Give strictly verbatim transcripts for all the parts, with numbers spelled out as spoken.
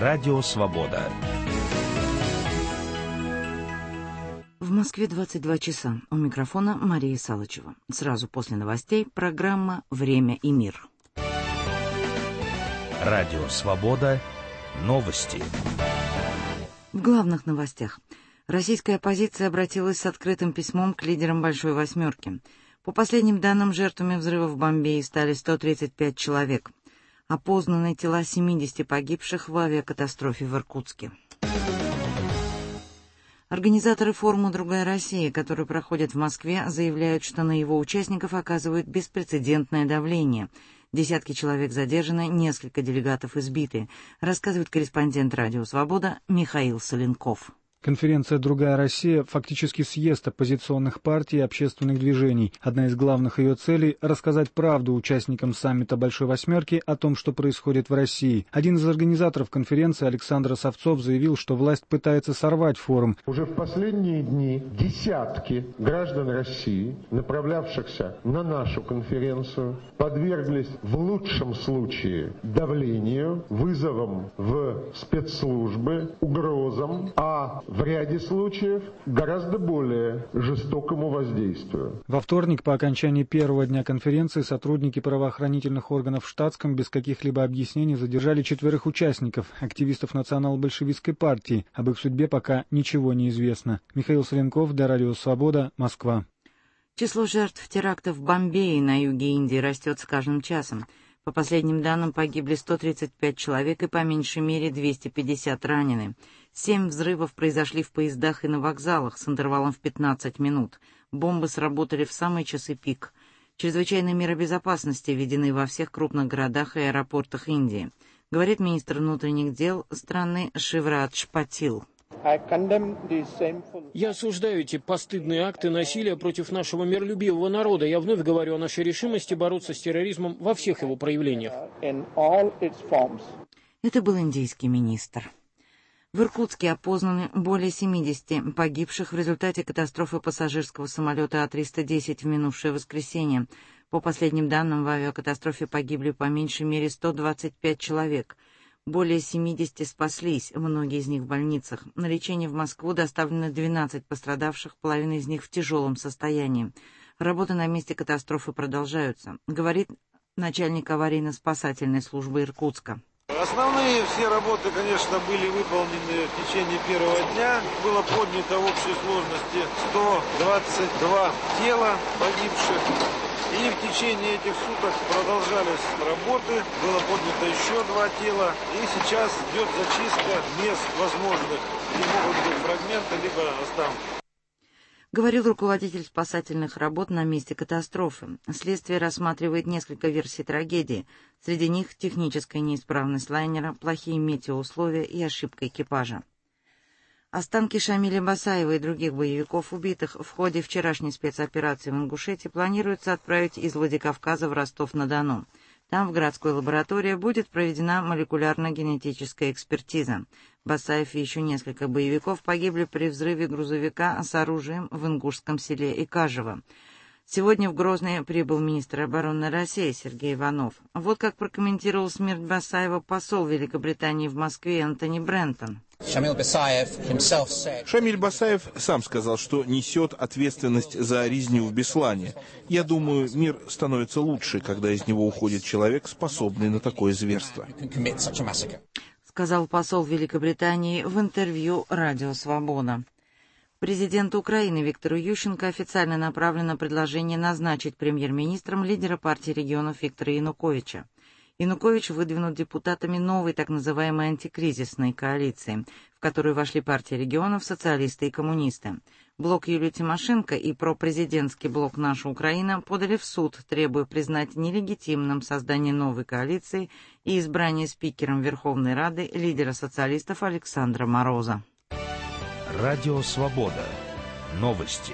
Радио «Свобода». В Москве двадцать два часа. У микрофона Мария Салычева. Сразу после новостей программа «Время и мир». Радио «Свобода». Новости. В главных новостях. Российская оппозиция обратилась с открытым письмом к лидерам «Большой восьмерки». По последним данным, жертвами взрыва в Бомбее стали сто тридцать пять человек. Опознаны тела семидесяти погибших в авиакатастрофе в Иркутске. Организаторы форума «Другая Россия», который проходит в Москве, заявляют, что на его участников оказывают беспрецедентное давление. Десятки человек задержаны, несколько делегатов избиты, рассказывает корреспондент «Радио Свобода» Михаил Соленков. Конференция «Другая Россия» фактически съезд оппозиционных партий и общественных движений. Одна из главных ее целей – рассказать правду участникам саммита «Большой восьмерки» о том, что происходит в России. Один из организаторов конференции, Александр Савцов, заявил, что власть пытается сорвать форум. Уже в последние дни десятки граждан России, направлявшихся на нашу конференцию, подверглись в лучшем случае давлению, вызовам в спецслужбы, угрозам, а в ряде случаев гораздо более жестокому воздействию. Во вторник, по окончании первого дня конференции, сотрудники правоохранительных органов в штатском без каких-либо объяснений задержали четверых участников, активистов национал-большевистской партии. Об их судьбе пока ничего не известно. Михаил Соленков, для Радио Свобода, Москва. Число жертв терактов в Бомбее на юге Индии растет с каждым часом. По последним данным, погибли сто тридцать пять человек и по меньшей мере двести пятьдесят ранены. Семь взрывов произошли в поездах и на вокзалах с интервалом в пятнадцать минут. Бомбы сработали в самые часы пик. Чрезвычайные меры безопасности введены во всех крупных городах и аэропортах Индии, говорит министр внутренних дел страны Шиврадж Патил. Я осуждаю эти постыдные акты насилия против нашего миролюбивого народа. Я вновь говорю о нашей решимости бороться с терроризмом во всех его проявлениях. Это был индийский министр. В Иркутске опознаны более семидесяти погибших в результате катастрофы пассажирского самолета А триста десять в минувшее воскресенье. По последним данным, в авиакатастрофе погибли по меньшей мере сто двадцать пять человек. Более семидесяти спаслись, многие из них в больницах. На лечение в Москву доставлено двенадцать пострадавших, половина из них в тяжелом состоянии. Работы на месте катастрофы продолжаются, говорит начальник аварийно-спасательной службы Иркутска. Основные все работы, конечно, были выполнены в течение первого дня. Было поднято в общей сложности сто двадцать два тела погибших. И в течение этих суток продолжались работы, было поднято еще два тела, и сейчас идет зачистка мест возможных, где могут быть фрагменты, либо останки. Говорил руководитель спасательных работ на месте катастрофы. Следствие рассматривает несколько версий трагедии. Среди них техническая неисправность лайнера, плохие метеоусловия и ошибка экипажа. Останки Шамиля Басаева и других боевиков, убитых в ходе вчерашней спецоперации в Ингушетии, планируется отправить из Владикавказа в Ростов-на-Дону. Там в городской лаборатории будет проведена молекулярно-генетическая экспертиза. Басаев и еще несколько боевиков погибли при взрыве грузовика с оружием в ингушском селе Икажево. Сегодня в Грозный прибыл министр обороны России Сергей Иванов. Вот как прокомментировал смерть Басаева посол Великобритании в Москве Антони Брентон. Шамиль Басаев сам сказал, что несет ответственность за резню в Беслане. Я думаю, мир становится лучше, когда из него уходит человек, способный на такое зверство. Сказал посол Великобритании в интервью «Радио Свобода». Президенту Украины Виктору Ющенко официально направлено предложение назначить премьер-министром лидера партии регионов Виктора Януковича. Янукович выдвинут депутатами новой так называемой антикризисной коалиции, в которую вошли партии регионов, социалисты и коммунисты. Блок Юлии Тимошенко и пропрезидентский блок «Наша Украина» подали в суд, требуя признать нелегитимным создание новой коалиции и избрание спикером Верховной Рады лидера социалистов Александра Мороза. Радио «Свобода». Новости.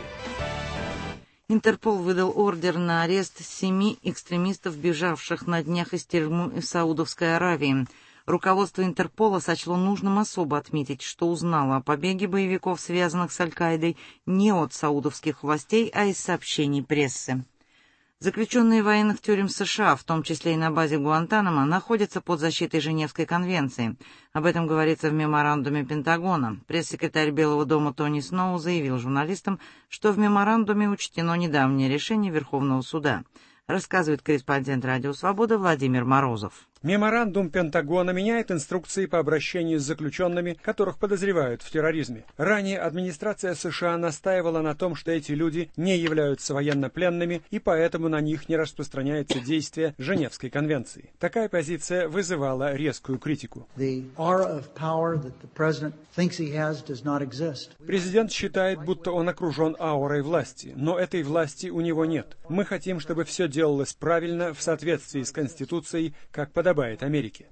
Интерпол выдал ордер на арест семи экстремистов, бежавших на днях из тюрьмы в Саудовской Аравии. Руководство Интерпола сочло нужным особо отметить, что узнало о побеге боевиков, связанных с Аль-Каидой, не от саудовских властей, а из сообщений прессы. Заключенные военных тюрем США, в том числе и на базе Гуантанамо, находятся под защитой Женевской конвенции. Об этом говорится в меморандуме Пентагона. Пресс-секретарь Белого дома Тони Сноу заявил журналистам, что в меморандуме учтено недавнее решение Верховного суда. Рассказывает корреспондент «Радио Свобода» Владимир Морозов. Меморандум Пентагона меняет инструкции по обращению с заключенными, которых подозревают в терроризме. Ранее администрация США настаивала на том, что эти люди не являются военнопленными, и поэтому на них не распространяется действие Женевской конвенции. Такая позиция вызывала резкую критику. Президент считает, будто он окружен аурой власти, но этой власти у него нет. Мы хотим, чтобы все делалось правильно, в соответствии с Конституцией, как подобает Америке.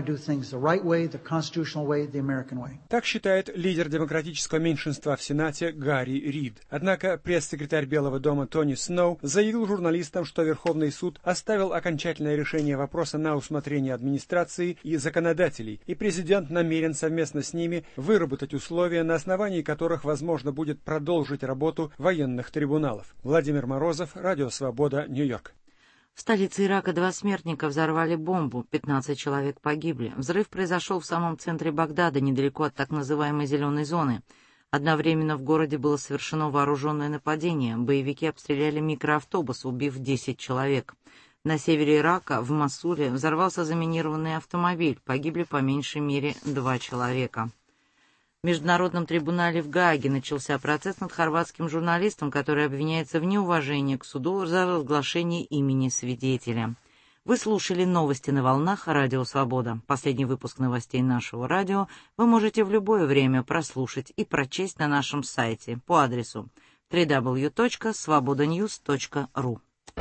Так считает лидер демократического меньшинства в Сенате Гарри Рид. Однако пресс-секретарь Белого дома Тони Сноу заявил журналистам, что Верховный суд оставил окончательное решение вопроса на усмотрение администрации и законодателей, и президент намерен совместно с ними выработать условия, на основании которых возможно будет продолжить работу военных трибуналов. Владимир Морозов, Радио Свобода, Нью-Йорк. В столице Ирака два смертника взорвали бомбу, пятнадцать человек погибли. Взрыв произошел в самом центре Багдада, недалеко от так называемой «зеленой зоны». Одновременно в городе было совершено вооруженное нападение. Боевики обстреляли микроавтобус, убив десять человек. На севере Ирака, в Мосуле, взорвался заминированный автомобиль. Погибли по меньшей мере два человека. В Международном трибунале в Гааге начался процесс над хорватским журналистом, который обвиняется в неуважении к суду за разглашение имени свидетеля. Вы слушали новости на волнах Радио Свобода. Последний выпуск новостей нашего радио вы можете в любое время прослушать и прочесть на нашем сайте по адресу дабл ю дабл ю дабл ю точка свобода ньюс точка ру.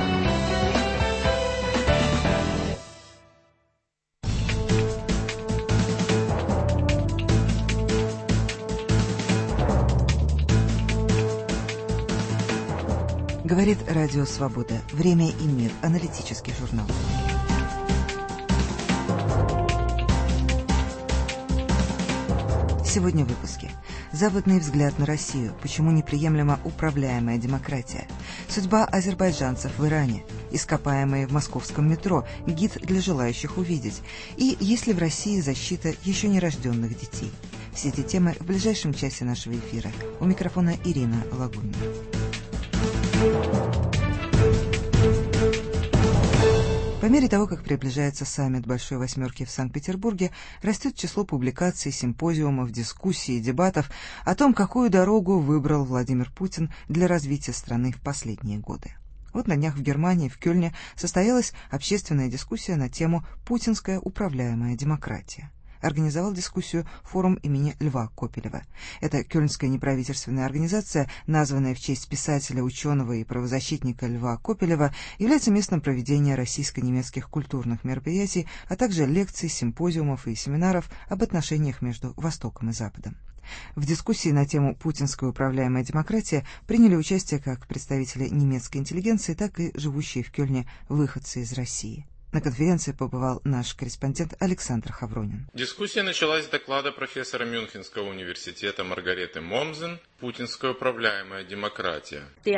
Говорит Радио Свобода. Время и мир. Аналитический журнал. Сегодня в выпуске. Западный взгляд на Россию. Почему неприемлема управляемая демократия? Судьба азербайджанцев в Иране. Ископаемые в московском метро. Гид для желающих увидеть. И есть ли в России защита еще нерожденных детей? Все эти темы в ближайшем часе нашего эфира. У микрофона Ирина Лагунина. По мере того, как приближается саммит Большой Восьмерки в Санкт-Петербурге, растет число публикаций, симпозиумов, дискуссий и дебатов о том, какую дорогу выбрал Владимир Путин для развития страны в последние годы. Вот на днях в Германии, в Кёльне, состоялась общественная дискуссия на тему «Путинская управляемая демократия». Организовал дискуссию форум имени Льва Копелева. Это кёльнская неправительственная организация, названная в честь писателя, ученого и правозащитника Льва Копелева, является местом проведения российско-немецких культурных мероприятий, а также лекций, симпозиумов и семинаров об отношениях между Востоком и Западом. В дискуссии на тему «Путинская управляемая демократия» приняли участие как представители немецкой интеллигенции, так и живущие в Кёльне выходцы из России. На конференции побывал наш корреспондент Александр Хавронин. Дискуссия началась с доклада профессора Мюнхенского университета Маргареты Момзен «Путинская управляемая демократия».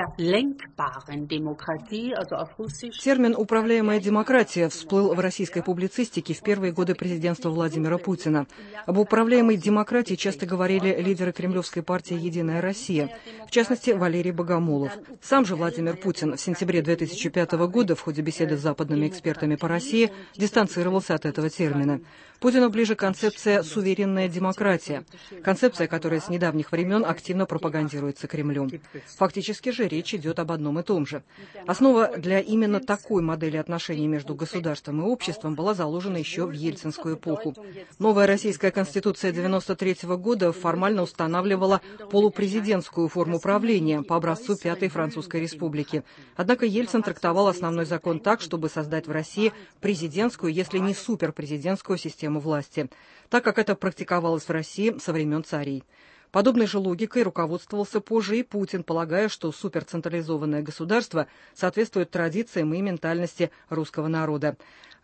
Термин «управляемая демократия» всплыл в российской публицистике в первые годы президентства Владимира Путина. Об управляемой демократии часто говорили лидеры кремлевской партии «Единая Россия», в частности, Валерий Богомолов. Сам же Владимир Путин в сентябре две тысячи пятого года в ходе беседы с западными экспертами по России дистанцировался от этого термина. Путину ближе концепция «суверенная демократия», концепция, которая с недавних времен активно пропагандируется Кремлем. Фактически же речь идет об одном и том же. Основа для именно такой модели отношений между государством и обществом была заложена еще в ельцинскую эпоху. Новая российская конституция девяносто третьего года формально устанавливала полупрезидентскую форму правления по образцу Пятой Французской Республики. Однако Ельцин трактовал основной закон так, чтобы создать в России президентскую, если не суперпрезидентскую систему власти, так как это практиковалось в России со времен царей. Подобной же логикой руководствовался позже и Путин, полагая, что суперцентрализованное государство соответствует традициям и ментальности русского народа.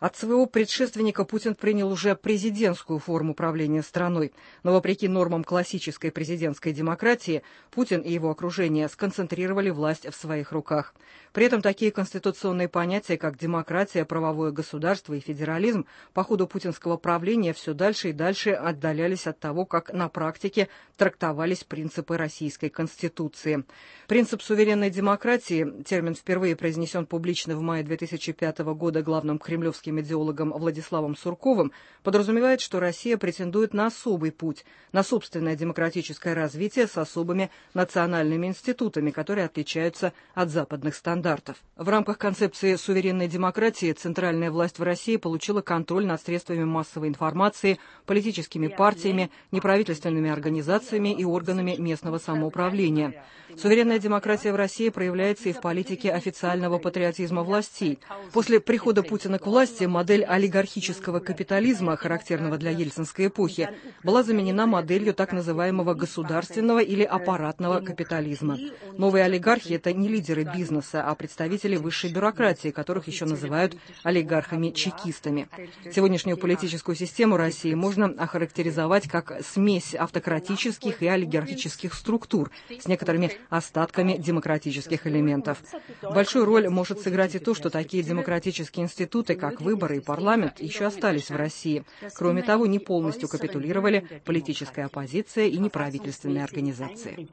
От своего предшественника Путин принял уже президентскую форму управления страной. Но вопреки нормам классической президентской демократии, Путин и его окружение сконцентрировали власть в своих руках. При этом такие конституционные понятия, как демократия, правовое государство и федерализм, по ходу путинского правления все дальше и дальше отдалялись от того, как на практике трактовались принципы Российской Конституции. Принцип суверенной демократии, термин впервые произнесен публично в мае две тысячи пятого года главным кремлевским идеологом Владиславом Сурковым, подразумевает, что Россия претендует на особый путь, на собственное демократическое развитие с особыми национальными институтами, которые отличаются от западных стандартов. В рамках концепции суверенной демократии центральная власть в России получила контроль над средствами массовой информации, политическими партиями, неправительственными организациями и органами местного самоуправления. Суверенная демократия в России проявляется и в политике официального патриотизма властей. После прихода Путина к власти модель олигархического капитализма, характерного для ельцинской эпохи, была заменена моделью так называемого государственного или аппаратного капитализма. Новые олигархи – это не лидеры бизнеса, а представители высшей бюрократии, которых еще называют олигархами-чекистами. Сегодняшнюю политическую систему России можно охарактеризовать как смесь автократических и олигархических структур с некоторыми остатками демократических элементов. Большую роль может сыграть и то, что такие демократические институты, как выборы и парламент, еще остались в России. Кроме того, не полностью капитулировали политическая оппозиция и неправительственные организации.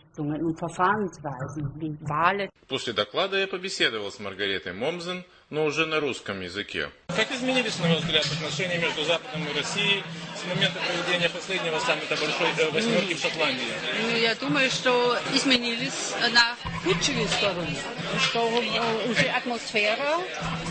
После доклада я побеседовал с Маргаретой Момзен, но уже на русском языке. Как изменились, на ваш взгляд, отношения между Западом и Россией с момента проведения последнего саммита Большой Восьмерки в Шотландии? Ну, я думаю, что изменились на худшую сторону, что уже атмосфера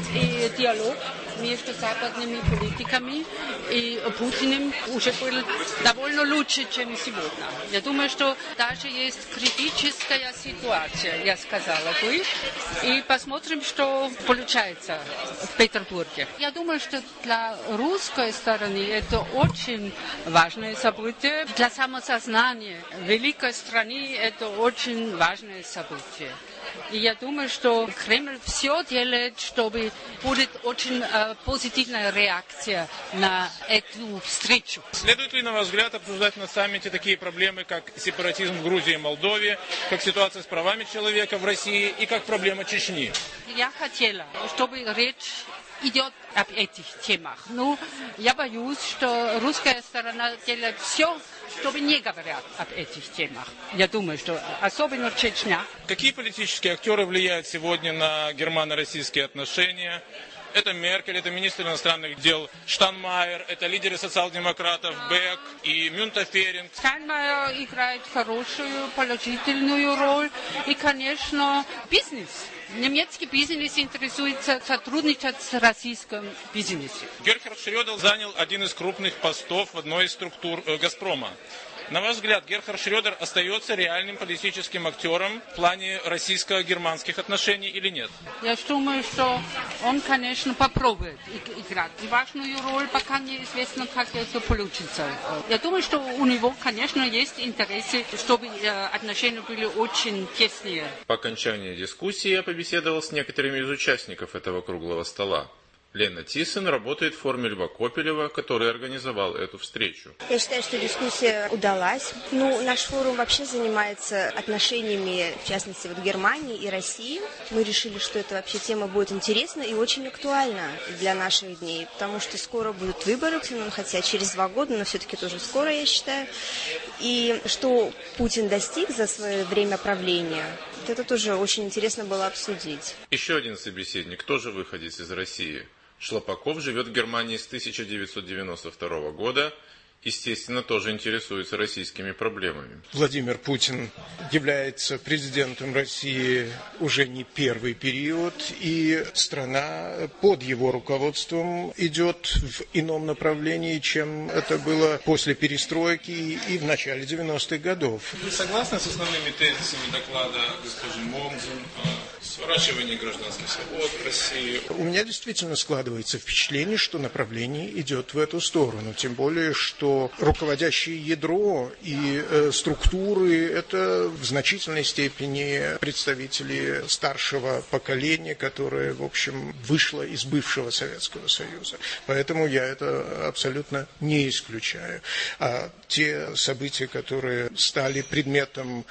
и диалог между западными политиками и Путиным уже был довольно лучше, чем сегодня. Я думаю, что даже есть критическая ситуация, я сказала бы, и посмотрим, что получается в Петербурге. Я думаю, что для русской стороны это очень важное событие. Для самосознания великой страны это очень важное событие. И я думаю, что Кремль все делает, чтобы будет очень э, позитивная реакция на эту встречу. Следует ли, на ваш взгляд, обсуждать на саммите такие проблемы, как сепаратизм в Грузии и Молдове, как ситуация с правами человека в России и как проблема Чечни? Я хотела, чтобы речь идет об этих темах. Но я боюсь, что русская сторона делает все, чтобы не говорят об этих темах. Я думаю, что особенно Чечня. Какие политические актеры влияют сегодня на германо-российские отношения? Это Меркель, это министр иностранных дел Штайнмайер, это лидеры социал-демократов Бек и Мюнтеферинг. Штайнмайер играет хорошую, положительную роль. И, конечно, бизнес. Немецкий бизнес интересуется сотрудничать с российским бизнесом. Герхард Шрёдер занял один из крупных постов в одной из структур э, «Газпрома». На ваш взгляд, Герхард Шрёдер остается реальным политическим актером в плане российско-германских отношений или нет? Я думаю, что он, конечно, попробует играть важную роль, пока неизвестно, как это получится. Я думаю, что у него, конечно, есть интересы, чтобы отношения были очень тесные. По окончании дискуссии я побеседовал с некоторыми из участников этого круглого стола. Лена Тисен работает в форме Льва Копелева, который организовал эту встречу. Я считаю, что дискуссия удалась. Ну, наш форум вообще занимается отношениями, в частности, вот Германии и России. Мы решили, что эта вообще тема будет интересна и очень актуальна для наших дней, потому что скоро будут выборы, хотя через два года, но все-таки тоже скоро, я считаю. И что Путин достиг за свое время правления, это тоже очень интересно было обсудить. Еще один собеседник, тоже выходец из России. Шлапаков живет в Германии с тысяча девятьсот девяносто второго года, естественно, тоже интересуется российскими проблемами. Владимир Путин является президентом России уже не первый период, и страна под его руководством идет в ином направлении, чем это было после перестройки и в начале девяностых годов. Вы согласны с основными тезисами доклада госпожи Момзен, сворачивание гражданских свобод в России. У меня действительно складывается впечатление, что направление идет в эту сторону. Тем более, что руководящее ядро и э, структуры – это в значительной степени представители старшего поколения, которое, в общем, вышло из бывшего Советского Союза. Поэтому я это абсолютно не исключаю. А те события, которые стали предметом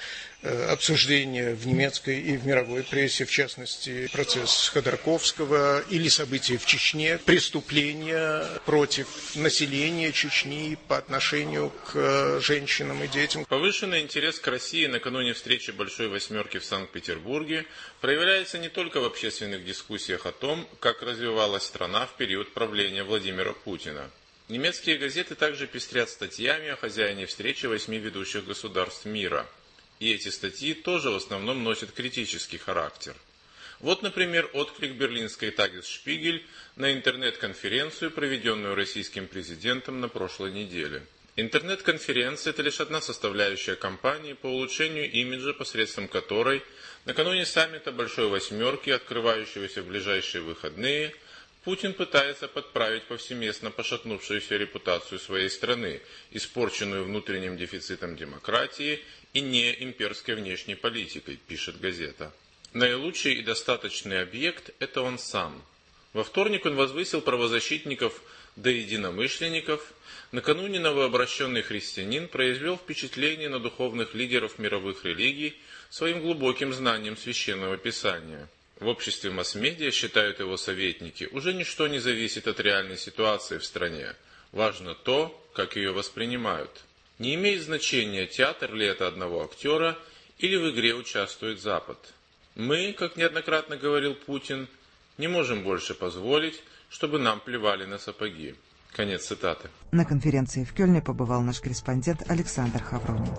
обсуждения в немецкой и в мировой прессе, в частности, процесс Ходорковского или события в Чечне, преступления против населения Чечни по отношению к женщинам и детям. Повышенный интерес к России накануне встречи Большой Восьмерки в Санкт-Петербурге проявляется не только в общественных дискуссиях о том, как развивалась страна в период правления Владимира Путина. Немецкие газеты также пестрят статьями о хозяине встречи восьми ведущих государств мира. И эти статьи тоже в основном носят критический характер. Вот, например, отклик берлинской Tagesspiegel на интернет-конференцию, проведенную российским президентом на прошлой неделе. Интернет-конференция – это лишь одна составляющая кампании по улучшению имиджа, посредством которой накануне саммита Большой Восьмерки, открывающегося в ближайшие выходные, Путин пытается подправить повсеместно пошатнувшуюся репутацию своей страны, испорченную внутренним дефицитом демократии и не имперской внешней политикой, пишет газета. Наилучший и достаточный объект – это он сам. Во вторник он возвысил правозащитников до единомышленников. Накануне новообращенный христианин произвел впечатление на духовных лидеров мировых религий своим глубоким знанием Священного Писания. В обществе масс-медиа, считают его советники, уже ничто не зависит от реальной ситуации в стране. Важно то, как ее воспринимают. Не имеет значения, театр ли это одного актера, или в игре участвует Запад. Мы, как неоднократно говорил Путин, не можем больше позволить, чтобы нам плевали на сапоги. Конец цитаты. На конференции в Кёльне побывал наш корреспондент Александр Хавронин.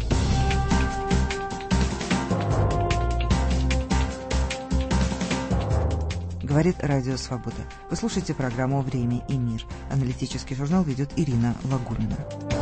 Говорит Радио Свобода. Вы слушаете программу «Время и мир». Аналитический журнал ведет Ирина Лагунина.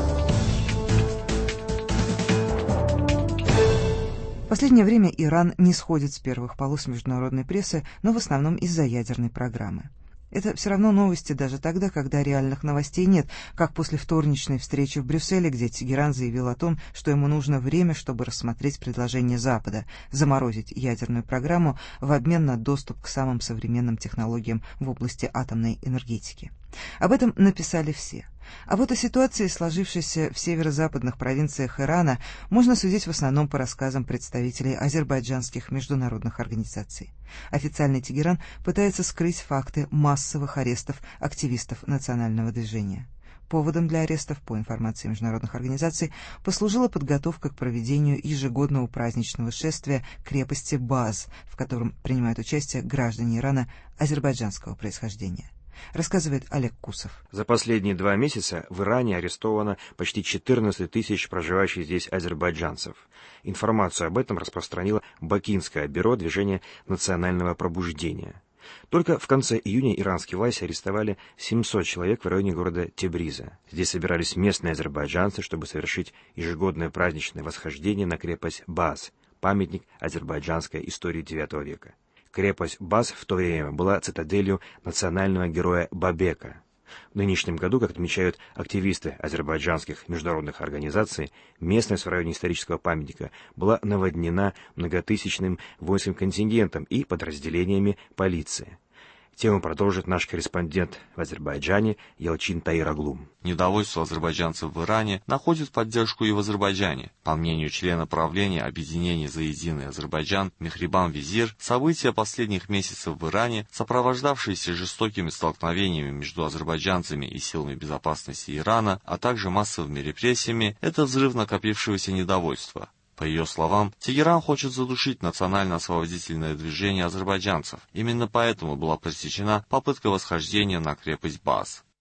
В последнее время Иран не сходит с первых полос международной прессы, но в основном из-за ядерной программы. Это все равно новости даже тогда, когда реальных новостей нет, как после вторничной встречи в Брюсселе, где Тегеран заявил о том, что ему нужно время, чтобы рассмотреть предложение Запада заморозить ядерную программу в обмен на доступ к самым современным технологиям в области атомной энергетики. Об этом написали все. А вот о ситуации, сложившейся в северо-западных провинциях Ирана, можно судить в основном по рассказам представителей азербайджанских международных организаций. Официальный Тегеран пытается скрыть факты массовых арестов активистов национального движения. Поводом для арестов, по информации международных организаций, послужила подготовка к проведению ежегодного праздничного шествия к крепости Баз, в котором принимают участие граждане Ирана азербайджанского происхождения. Рассказывает Олег Кусов. За последние два месяца в Иране арестовано почти четырнадцать тысяч проживающих здесь азербайджанцев. Информацию об этом распространило Бакинское бюро движения национального пробуждения. Только в конце июня иранские власти арестовали семьсот человек в районе города Тебриза. Здесь собирались местные азербайджанцы, чтобы совершить ежегодное праздничное восхождение на крепость Баз, памятник азербайджанской истории девятого века. Крепость Баз в то время была цитаделью национального героя Бабека. В нынешнем году, как отмечают активисты азербайджанских международных организаций, местность в районе исторического памятника была наводнена многотысячным воинским контингентом и подразделениями полиции. Тему продолжит наш корреспондент в Азербайджане Ялчин Таираглу. Недовольство азербайджанцев в Иране находит поддержку и в Азербайджане. По мнению члена правления Объединения за единый Азербайджан Мехрибан Визир, события последних месяцев в Иране, сопровождавшиеся жестокими столкновениями между азербайджанцами и силами безопасности Ирана, а также массовыми репрессиями, это взрыв накопившегося недовольства. По ее словам, Тегеран хочет задушить национально-освободительное движение азербайджанцев. Именно поэтому была пресечена попытка восхождения на крепость Баз.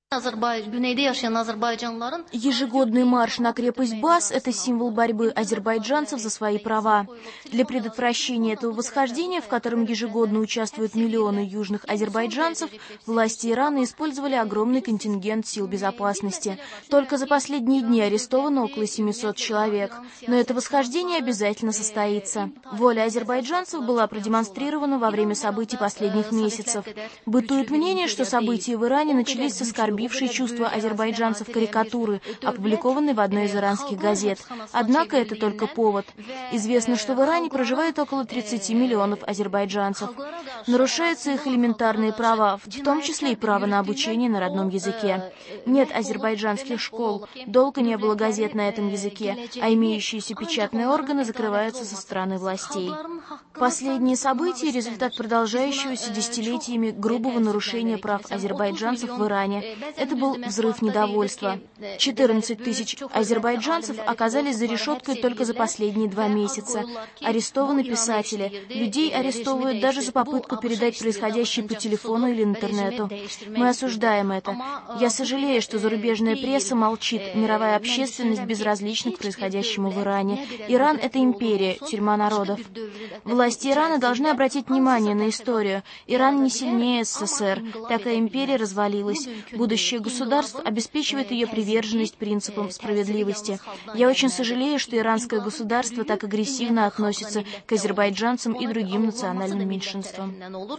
Ежегодный марш на крепость Баз – это символ борьбы азербайджанцев за свои права. Для предотвращения этого восхождения, в котором ежегодно участвуют миллионы южных азербайджанцев, власти Ирана использовали огромный контингент сил безопасности. Только за последние дни арестовано около семисот человек. Но это восхождение обязательно состоится. Воля азербайджанцев была продемонстрирована во время событий последних месяцев. Бытует мнение, что события в Иране начались с оскорблений бившие чувства азербайджанцев карикатуры, опубликованной в одной из иранских газет. Однако это только повод. Известно, что в Иране проживает около тридцати миллионов азербайджанцев. Нарушаются их элементарные права, в том числе и право на обучение на родном языке. Нет азербайджанских школ, долго не было газет на этом языке, а имеющиеся печатные органы закрываются со стороны властей. Последние события – результат продолжающегося десятилетиями грубого нарушения прав азербайджанцев в Иране. Это был взрыв недовольства. четырнадцать тысяч азербайджанцев оказались за решеткой только за последние два месяца. Арестованы писатели. Людей арестовывают даже за попытку передать происходящее по телефону или интернету. Мы осуждаем это. Я сожалею, что зарубежная пресса молчит, мировая общественность безразлична к происходящему в Иране. Иран – это империя, тюрьма народов. Власти Ирана должны обратить внимание на историю. Иран не сильнее СССР. Такая империя развалилась. Будущее государства обеспечивает ее приверженность принципам справедливости. Я очень сожалею, что иранское государство так агрессивно относится к азербайджанцам и другим национальным меньшинствам.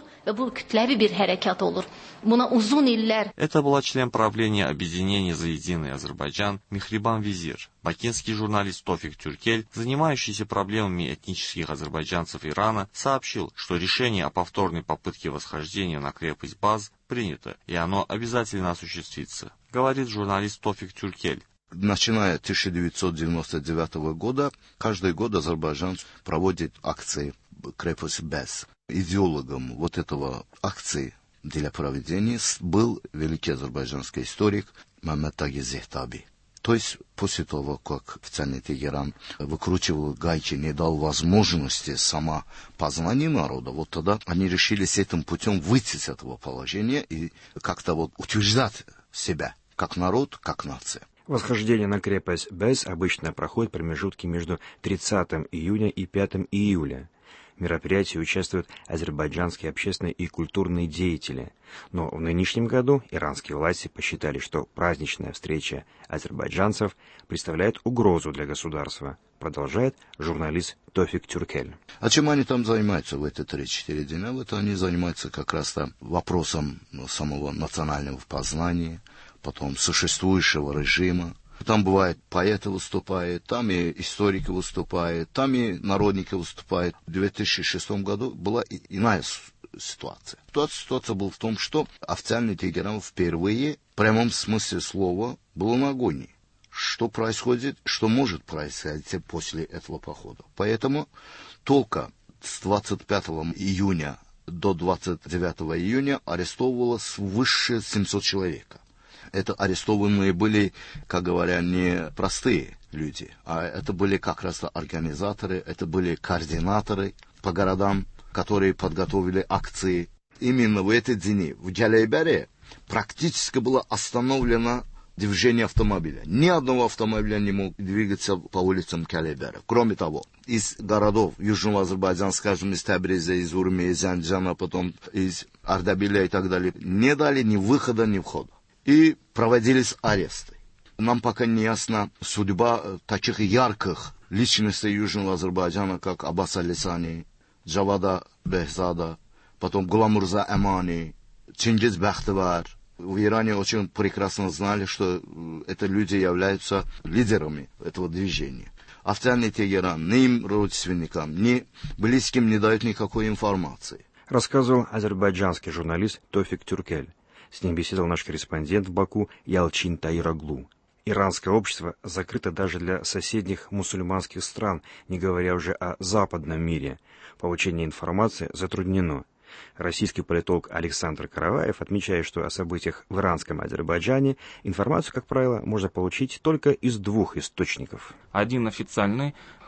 Это была член правления Объединения за единый Азербайджан Мехрибан Визир, бакинский журналист Тофик Тюркель, занимающийся проблемами этнических азербайджанцев Ирана, сообщил, что решение о повторной попытке восхождения на крепость Баз принято, и оно обязательно осуществится, говорит журналист Тофик Тюркель. Начиная с тысяча девятьсот девяносто девятого года, каждый год Азербайджан проводит акции «Крепость Баз». Идеологом вот этого акции для проведения был великий азербайджанский историк Мамед Таги Зехтаби. То есть, после того, как официальный Тегеран выкручивал гайки, не дал возможности сама познания народа, вот тогда они решили с этим путем выйти с этого положения и как-то вот утверждать себя, как народ, как нация. Восхождение на крепость Баз обычно проходит в промежутке между тридцатым июня и пятым июля. В мероприятии участвуют азербайджанские общественные и культурные деятели. Но в нынешнем году иранские власти посчитали, что праздничная встреча азербайджанцев представляет угрозу для государства, продолжает журналист Тофик Тюркель. А чем они там занимаются в эти три-четыре дня? Вот они занимаются как раз там вопросом самого национального познания, потом существующего режима. Там бывает поэты выступают, там и историки выступают, там и народники выступают. В две тысячи шестом году была и иная ситуация. Ситуация, ситуация была в том, что официальный Тегеран впервые в прямом смысле слова был на агонии. Что происходит, что может происходить после этого похода. Поэтому только с двадцать пятого июня до двадцать девятого июня арестовывалось свыше семисот человек. Это арестованные были, как говоря, не простые люди, а это были как раз организаторы, это были координаторы по городам, которые подготовили акции. Именно в эти дни в Кялайбере практически было остановлено движение автомобиля. Ни одного автомобиля не мог двигаться по улицам Кялайбера. Кроме того, из городов Южного Азербайджана, скажем, из Табриза, из Урми, из Анджана, потом из Ардабиля и так далее, не дали ни выхода, ни входа. И проводились аресты. Нам пока не ясна судьба таких ярких личностей Южного Азербайджана, как Аббас Алисани, Джавада Бехзада, потом Гуламурза Эмани, Чингиз Бахтивар. В Иране очень прекрасно знали, что эти люди являются лидерами этого движения. Официальный Тегеран ни им родственникам, ни близким не дает никакой информации. Рассказывал азербайджанский журналист Тофик Тюркель. С ним беседовал наш корреспондент в Баку Ялчин Таираглу. Иранское общество закрыто даже для соседних мусульманских стран, не говоря уже о западном мире. Получение информации затруднено. Российский политолог Александр Караваев отмечает, что о событиях в иранском Азербайджане информацию, как правило, можно получить только из двух источников. Один официальный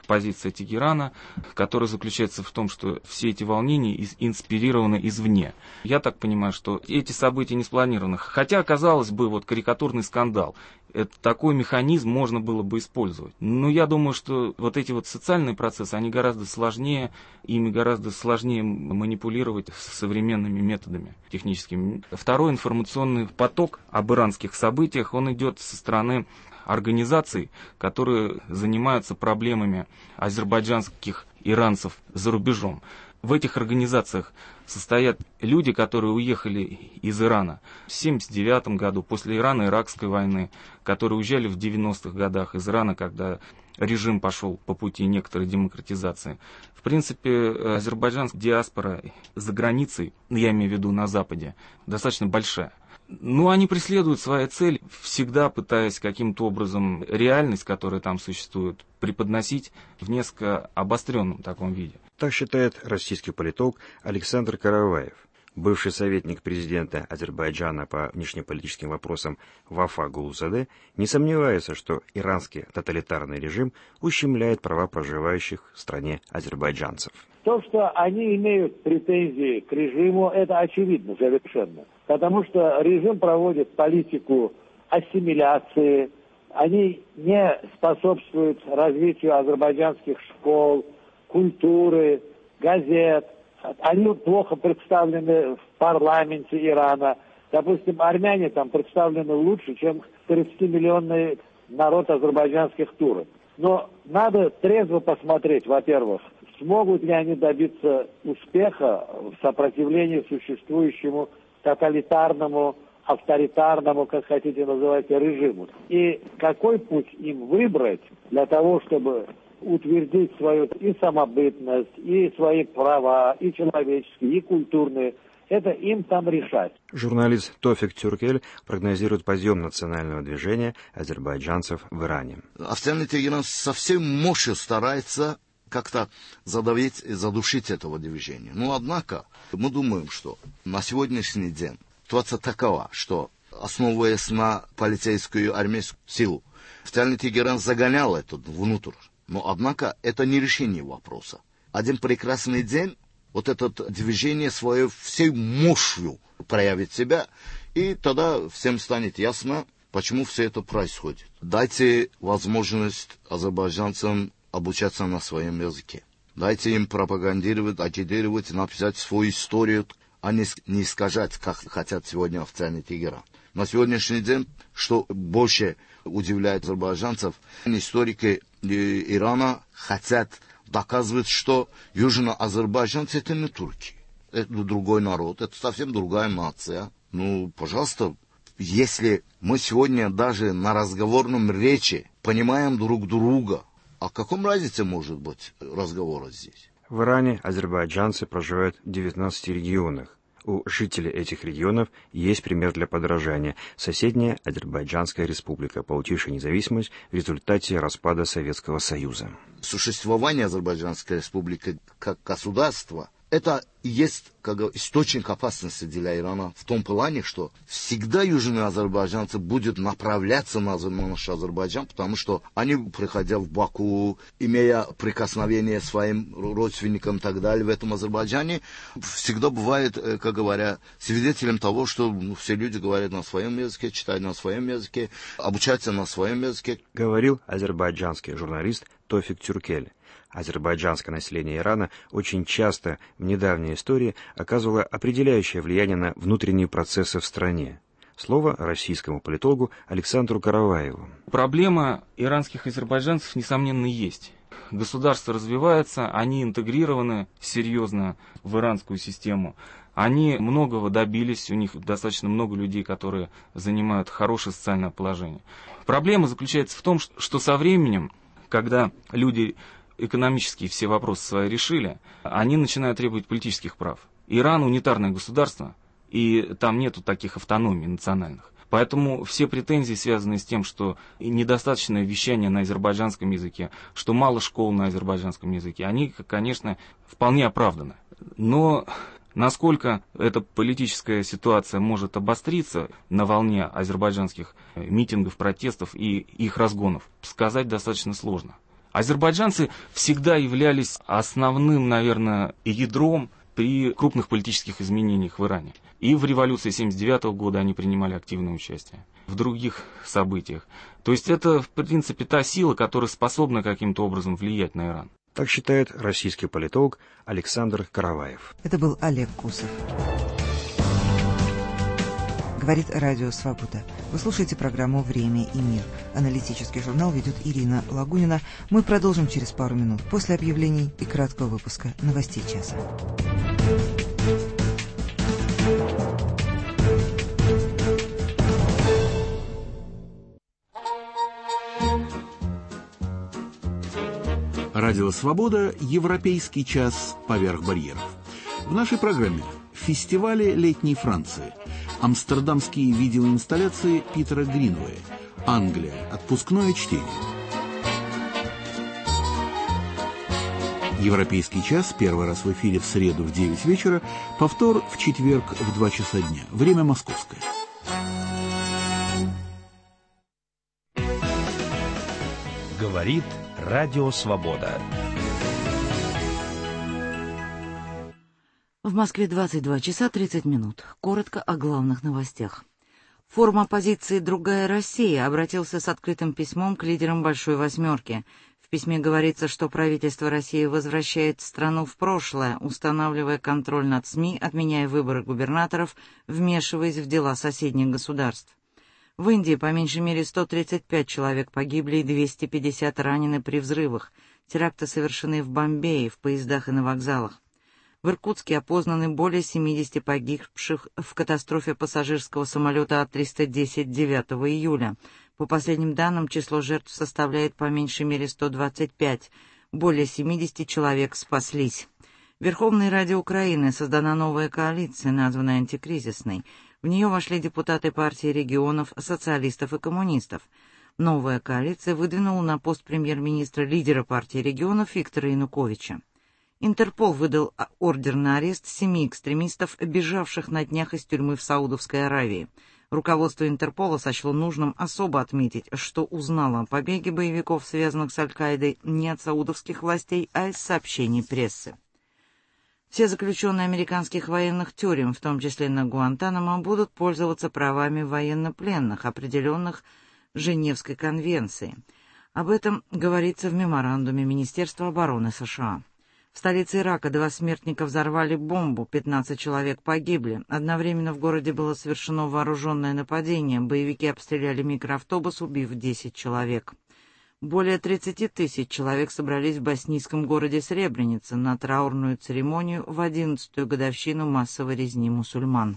позиция Тегерана, которая заключается в том, что все эти волнения инспирированы извне. Я так понимаю, что эти события не спланированы. Хотя, казалось бы, вот карикатурный скандал. Это, такой механизм можно было бы использовать. Но я думаю, что вот эти вот социальные процессы, они гораздо сложнее, ими гораздо сложнее манипулировать современными методами техническими. Второй информационный поток об иранских событиях, он идет со стороны организаций, которые занимаются проблемами азербайджанских иранцев за рубежом. В этих организациях состоят люди, которые уехали из Ирана в семьдесят девятом году, после Ирано-Иракской войны, которые уезжали в девяностых годах из Ирана, когда режим пошел по пути некоторой демократизации. В принципе, азербайджанская диаспора за границей, я имею в виду на Западе, достаточно большая. Ну, они преследуют свою цель, всегда пытаясь каким-то образом реальность, которая там существует, преподносить в несколько обостренном таком виде. Так считает российский политолог Александр Караваев, бывший советник президента Азербайджана по внешнеполитическим вопросам Вафа Гулузаде, не сомневается, что иранский тоталитарный режим ущемляет права проживающих в стране азербайджанцев. То, что они имеют претензии к режиму, это очевидно совершенно. Потому что режим проводит политику ассимиляции, они не способствуют развитию азербайджанских школ, культуры, газет. Они плохо представлены в парламенте Ирана. Допустим, армяне там представлены лучше, чем тридцатимиллионный народ азербайджанских турок. Но надо трезво посмотреть, во-первых, смогут ли они добиться успеха в сопротивлении существующему тоталитарному, авторитарному, как хотите называйте, режиму. И какой путь им выбрать для того, чтобы утвердить свою и самобытность, и свои права, и человеческие, и культурные. Это им там решать. Журналист Тофик Тюркель прогнозирует подъем национального движения азербайджанцев в Иране. Официальный Тегеран со всей мощью старается как-то задавить и задушить этого движения. Но, однако, мы думаем, что на сегодняшний день ситуация такова, что, основываясь на полицейскую армейскую силу, официальный Тегеран загонял это внутрь. Но, однако, это не решение вопроса. Один прекрасный день вот это движение свое всей мощью проявит себя, и тогда всем станет ясно, почему все это происходит. Дайте возможность азербайджанцам обучаться на своем языке. Дайте им пропагандировать, агитировать, написать свою историю, а не, не искажать, как хотят сегодня официальный Тегеран. На сегодняшний день, что больше удивляет азербайджанцев, историки Ирана хотят доказывать, что южноазербайджанцы это не турки. Это другой народ, это совсем другая нация. Ну, пожалуйста, если мы сегодня даже на разговорном речи понимаем друг друга, о каком разнице может быть разговора здесь? В Иране азербайджанцы проживают в девятнадцати регионах. У жителей этих регионов есть пример для подражания. Соседняя Азербайджанская республика, получившая независимость в результате распада Советского Союза. Существование Азербайджанской республики как государства – это и есть как источник опасности для Ирана в том плане, что всегда южные азербайджанцы будут направляться на наш Азербайджан, потому что они, приходя в Баку, имея прикосновение к своим родственникам и так далее в этом Азербайджане, всегда бывает, как говоря, свидетелем того, что ну, все люди говорят на своем языке, читают на своем языке, обучаются на своем языке. Говорил азербайджанский журналист Тофик Тюркель. Азербайджанское население Ирана очень часто в недавней истории оказывало определяющее влияние на внутренние процессы в стране. Слово российскому политологу Александру Караваеву. Проблема иранских азербайджанцев, несомненно, есть. Государство развивается, они интегрированы серьезно в иранскую систему. Они многого добились, у них достаточно много людей, которые занимают хорошее социальное положение. Проблема заключается в том, что со временем, когда люди экономические все вопросы свои решили, они начинают требовать политических прав. Иран унитарное государство, и там нету таких автономий национальных. Поэтому все претензии связаны с тем, что недостаточное вещание на азербайджанском языке, что мало школ на азербайджанском языке, они, конечно, вполне оправданы. Но насколько эта политическая ситуация может обостриться на волне азербайджанских митингов, протестов и их разгонов, сказать достаточно сложно. Азербайджанцы всегда являлись основным, наверное, ядром при крупных политических изменениях в Иране. И в революции семьдесят девятого года они принимали активное участие, в других событиях. То есть это, в принципе, та сила, которая способна каким-то образом влиять на Иран. Так считает российский политолог Александр Караваев. Это был Олег Кусов. Говорит Радио Свобода. Вы слушаете программу «Время и мир». Аналитический журнал ведет Ирина Лагунина. Мы продолжим через пару минут после объявлений и краткого выпуска новостей часа. Радио «Свобода» – европейский час поверх барьеров. В нашей программе фестивали летней Франции, амстердамские видеоинсталляции Питера Гринвея, Англия, отпускное чтение. Европейский час первый раз в эфире в среду в девять вечера, повтор в четверг в два часа дня. Время московское. Говорит Радио Свобода. В Москве двадцать два часа тридцать минут. Коротко о главных новостях. Форум оппозиции «Другая Россия» обратился с открытым письмом к лидерам «Большой восьмерки». В письме говорится, что правительство России возвращает страну в прошлое, устанавливая контроль над СМИ, отменяя выборы губернаторов, вмешиваясь в дела соседних государств. В Индии по меньшей мере сто тридцать пять человек погибли и двести пятьдесят ранены при взрывах. Теракты совершены в Бомбее, в поездах и на вокзалах. В Иркутске опознаны более семидесяти погибших в катастрофе пассажирского самолета А триста десять девятого июля. По последним данным, число жертв составляет по меньшей мере сто двадцать пять. Более семидесяти человек спаслись. В Верховной Раде Украины создана новая коалиция, названная антикризисной. В нее вошли депутаты партии регионов, социалистов и коммунистов. Новая коалиция выдвинула на пост премьер-министра лидера партии регионов Виктора Януковича. Интерпол выдал ордер на арест семи экстремистов, бежавших на днях из тюрьмы в Саудовской Аравии. Руководство Интерпола сочло нужным особо отметить, что узнало о побеге боевиков, связанных с Аль-Каидой, не от саудовских властей, а из сообщений прессы. Все заключенные американских военных тюрем, в том числе на Гуантанамо, будут пользоваться правами военнопленных, определенных Женевской конвенцией. Об этом говорится в меморандуме Министерства обороны США. В столице Ирака два смертника взорвали бомбу, пятнадцать человек погибли. Одновременно в городе было совершено вооруженное нападение. Боевики обстреляли микроавтобус, убив десять человек. Более тридцати тысяч человек собрались в боснийском городе Сребреница на траурную церемонию в одиннадцатую годовщину массовой резни мусульман.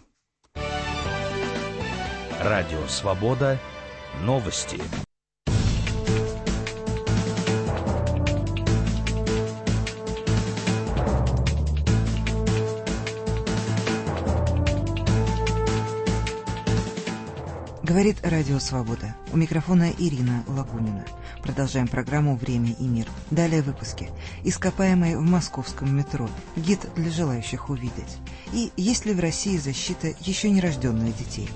Радио «Свобода». Новости. Говорит Радио Свобода. У микрофона Ирина Лагунина. Продолжаем программу «Время и мир». Далее выпуски. Ископаемые в московском метро. Гид для желающих увидеть. И есть ли в России защита еще нерожденных детей?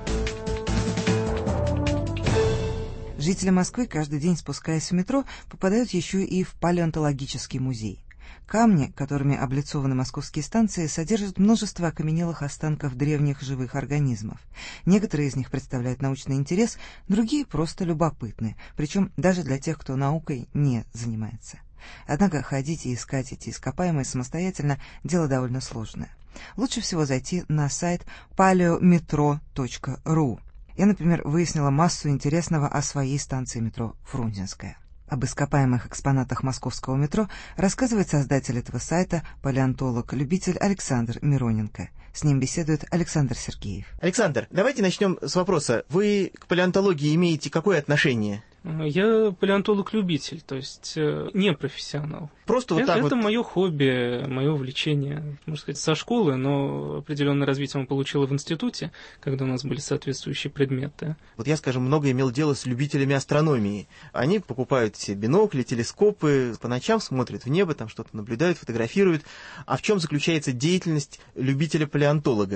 Жители Москвы, каждый день спускаясь в метро, попадают еще и в палеонтологический музей. Камни, которыми облицованы московские станции, содержат множество окаменелых останков древних живых организмов. Некоторые из них представляют научный интерес, другие просто любопытны, причем даже для тех, кто наукой не занимается. Однако ходить и искать эти ископаемые самостоятельно – дело довольно сложное. Лучше всего зайти на сайт палеометро точка ру. Я, например, выяснила массу интересного о своей станции метро «Фрунзенская». Об ископаемых экспонатах московского метро рассказывает создатель этого сайта, палеонтолог-любитель Александр Мироненко. С ним беседует Александр Сергеев. Александр, давайте начнем с вопроса. Вы к палеонтологии имеете какое отношение? Я палеонтолог-любитель, то есть э, не профессионал. Просто вот это, так это вот... мое хобби, мое увлечение, можно сказать, со школы, но определенное развитие он получил в институте, когда у нас были соответствующие предметы. Вот я, скажем, много имел дело с любителями астрономии. Они покупают все бинокли, телескопы, по ночам смотрят в небо, там что-то наблюдают, фотографируют. А в чем заключается деятельность любителя-палеонтолога? В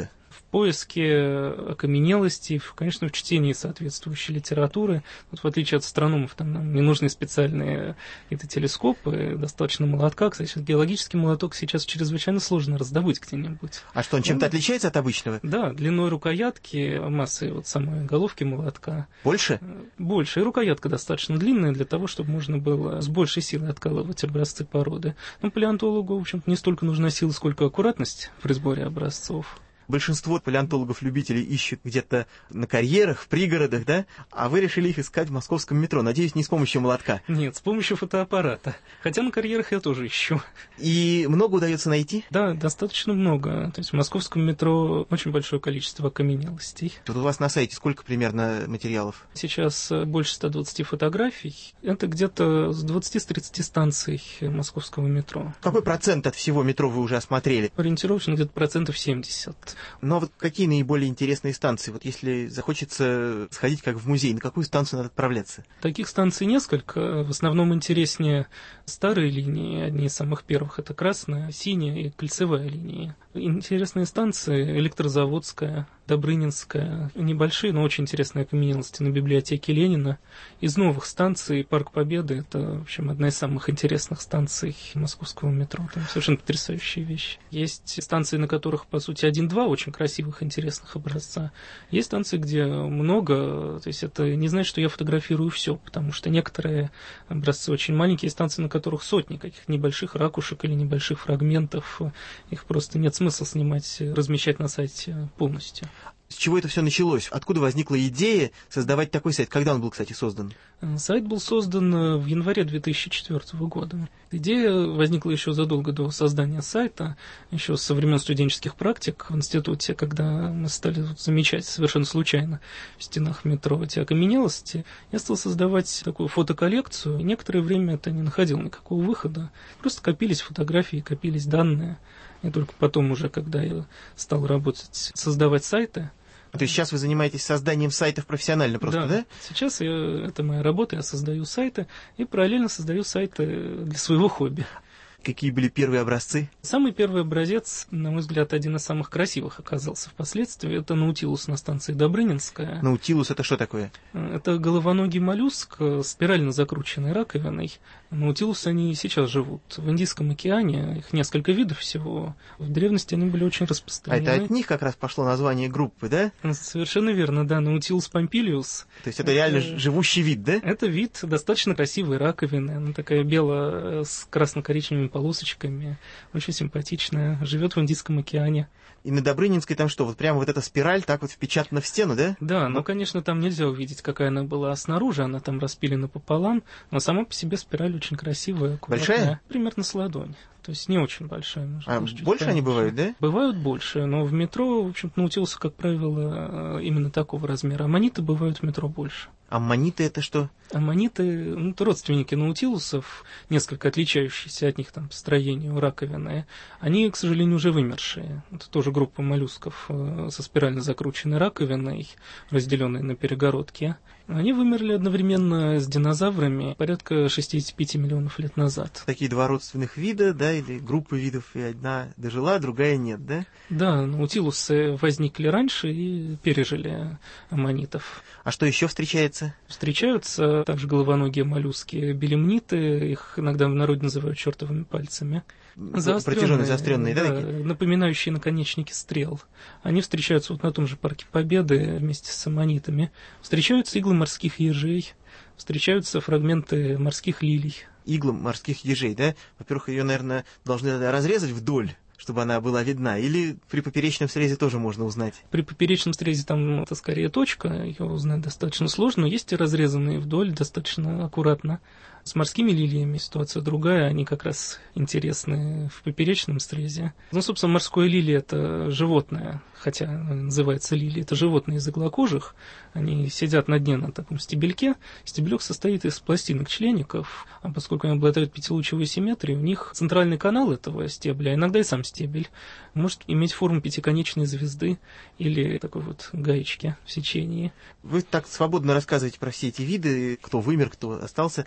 поиске окаменелостей, конечно, в чтении соответствующей литературы. Вот в отличие от астрономов, там нам не нужны специальные какие-то телескопы, достаточно молотка. Кстати, геологический молоток сейчас чрезвычайно сложно раздобыть где-нибудь. А что, он чем-то отличается от обычного? Да, длиной рукоятки, массой вот самой головки молотка. Больше? Больше. И рукоятка достаточно длинная для того, чтобы можно было с большей силой откалывать образцы породы. Но палеонтологу, в общем-то, не столько нужна сила, сколько аккуратность при сборе образцов. Большинство палеонтологов-любителей ищут где-то на карьерах, в пригородах, да? А вы решили их искать в московском метро. Надеюсь, не с помощью молотка. Нет, с помощью фотоаппарата. Хотя на карьерах я тоже ищу. И много удается найти? Да, достаточно много. То есть в московском метро очень большое количество окаменелостей. Тут у вас на сайте сколько примерно материалов? Сейчас больше ста двадцати фотографий. Это где-то с двадцати с тридцати станций московского метро. Какой процент от всего метро вы уже осмотрели? Ориентировочно где-то процентов семьдесят. Но вот какие наиболее интересные станции? Вот если захочется сходить как в музей, на какую станцию надо отправляться? Таких станций несколько. В основном интереснее старые линии. Одни из самых первых — это красная, синяя и кольцевая линии. Интересные станции — Электрозаводская, Добрынинская. Небольшие, но очень интересные окаменелости на библиотеке Ленина. Из новых станций Парк Победы — это, в общем, одна из самых интересных станций московского метро. Там совершенно потрясающие вещи. Есть станции, на которых, по сути, один-два очень красивых, интересных образца. Есть станции, где много, то есть это не значит, что я фотографирую все, потому что некоторые образцы очень маленькие, есть станции, на которых сотни каких-то небольших ракушек или небольших фрагментов. Их просто нет смысла снимать, размещать на сайте полностью. С чего это все началось? Откуда возникла идея создавать такой сайт? Когда он был, кстати, создан? Сайт был создан в январе две тысячи четвёртого года. Идея возникла еще задолго до создания сайта, еще со времен студенческих практик в институте, когда мы стали замечать совершенно случайно в стенах метро эти окаменелости. Я стал создавать такую фотоколлекцию. И некоторое время это не находило никакого выхода. Просто копились фотографии, копились данные. И только потом уже, когда я стал работать, создавать сайты. То есть сейчас вы занимаетесь созданием сайтов профессионально просто, да? Да, сейчас я, это моя работа, я создаю сайты и параллельно создаю сайты для своего хобби. Какие были первые образцы? Самый первый образец, на мой взгляд, один из самых красивых оказался впоследствии. Это наутилус на станции Добрынинская. Наутилус — это что такое? Это головоногий моллюск с спирально закрученной раковиной. Наутилусы, они сейчас живут в Индийском океане, их несколько видов всего. В древности они были очень распространены. А это от них как раз пошло название группы, да? Совершенно верно, да, Наутилус помпилиус. То есть это, это реально живущий вид, да? Это вид достаточно красивой раковины, она такая белая с красно-коричневыми полосочками, очень симпатичная, живет в Индийском океане. И на Добрынинской там что, вот прямо вот эта спираль так вот впечатана в стену, да? Да, но, конечно, там нельзя увидеть, какая она была снаружи, она там распилена пополам, но сама по себе спираль очень красивая, аккуратная. Большая? Примерно с ладонь. То есть не очень большая. А больше поменьше. Они бывают, да? Бывают больше, но в метро, в общем-то, наутилусы, как правило, именно такого размера. Аммониты бывают в метро больше. Аммониты — это что? Аммониты, ну, это родственники наутилусов, несколько отличающиеся от них там по строению раковины. Они, к сожалению, уже вымершие. Это тоже группа моллюсков со спирально закрученной раковиной, разделенной на перегородки. Они вымерли одновременно с динозаврами порядка шестидесяти пяти миллионов лет назад. Такие два родственных вида, да, или группы видов, и одна дожила, другая нет, да? Да, наутилусы возникли раньше и пережили аммонитов. А что еще встречается? Встречаются также головоногие моллюски, белемниты, их иногда в народе называют чертовыми пальцами. Протяженные, заостренные, да, да, такие? напоминающие наконечники стрел. Они встречаются вот на том же Парке Победы вместе с аммонитами. Встречаются иглы морских ежей, встречаются фрагменты морских лилий. Иглы морских ежей, да? Во-первых, ее, наверное, должны разрезать вдоль, чтобы она была видна, или при поперечном срезе тоже можно узнать? При поперечном срезе там это скорее точка, ее узнать достаточно сложно, но есть и разрезанные вдоль достаточно аккуратно. С морскими лилиями ситуация другая, они как раз интересны в поперечном срезе. Ну, собственно, морская лилия — это животное, хотя называется лилия, это животные из иглокожих. Они сидят на дне на таком стебельке. Стебелек состоит из пластинок-члеников, а поскольку они обладают пятилучевой симметрией, у них центральный канал этого стебля, иногда и сам стебель, может иметь форму пятиконечной звезды или такой вот гаечки в сечении. Вы так свободно рассказываете про все эти виды, кто вымер, кто остался. Это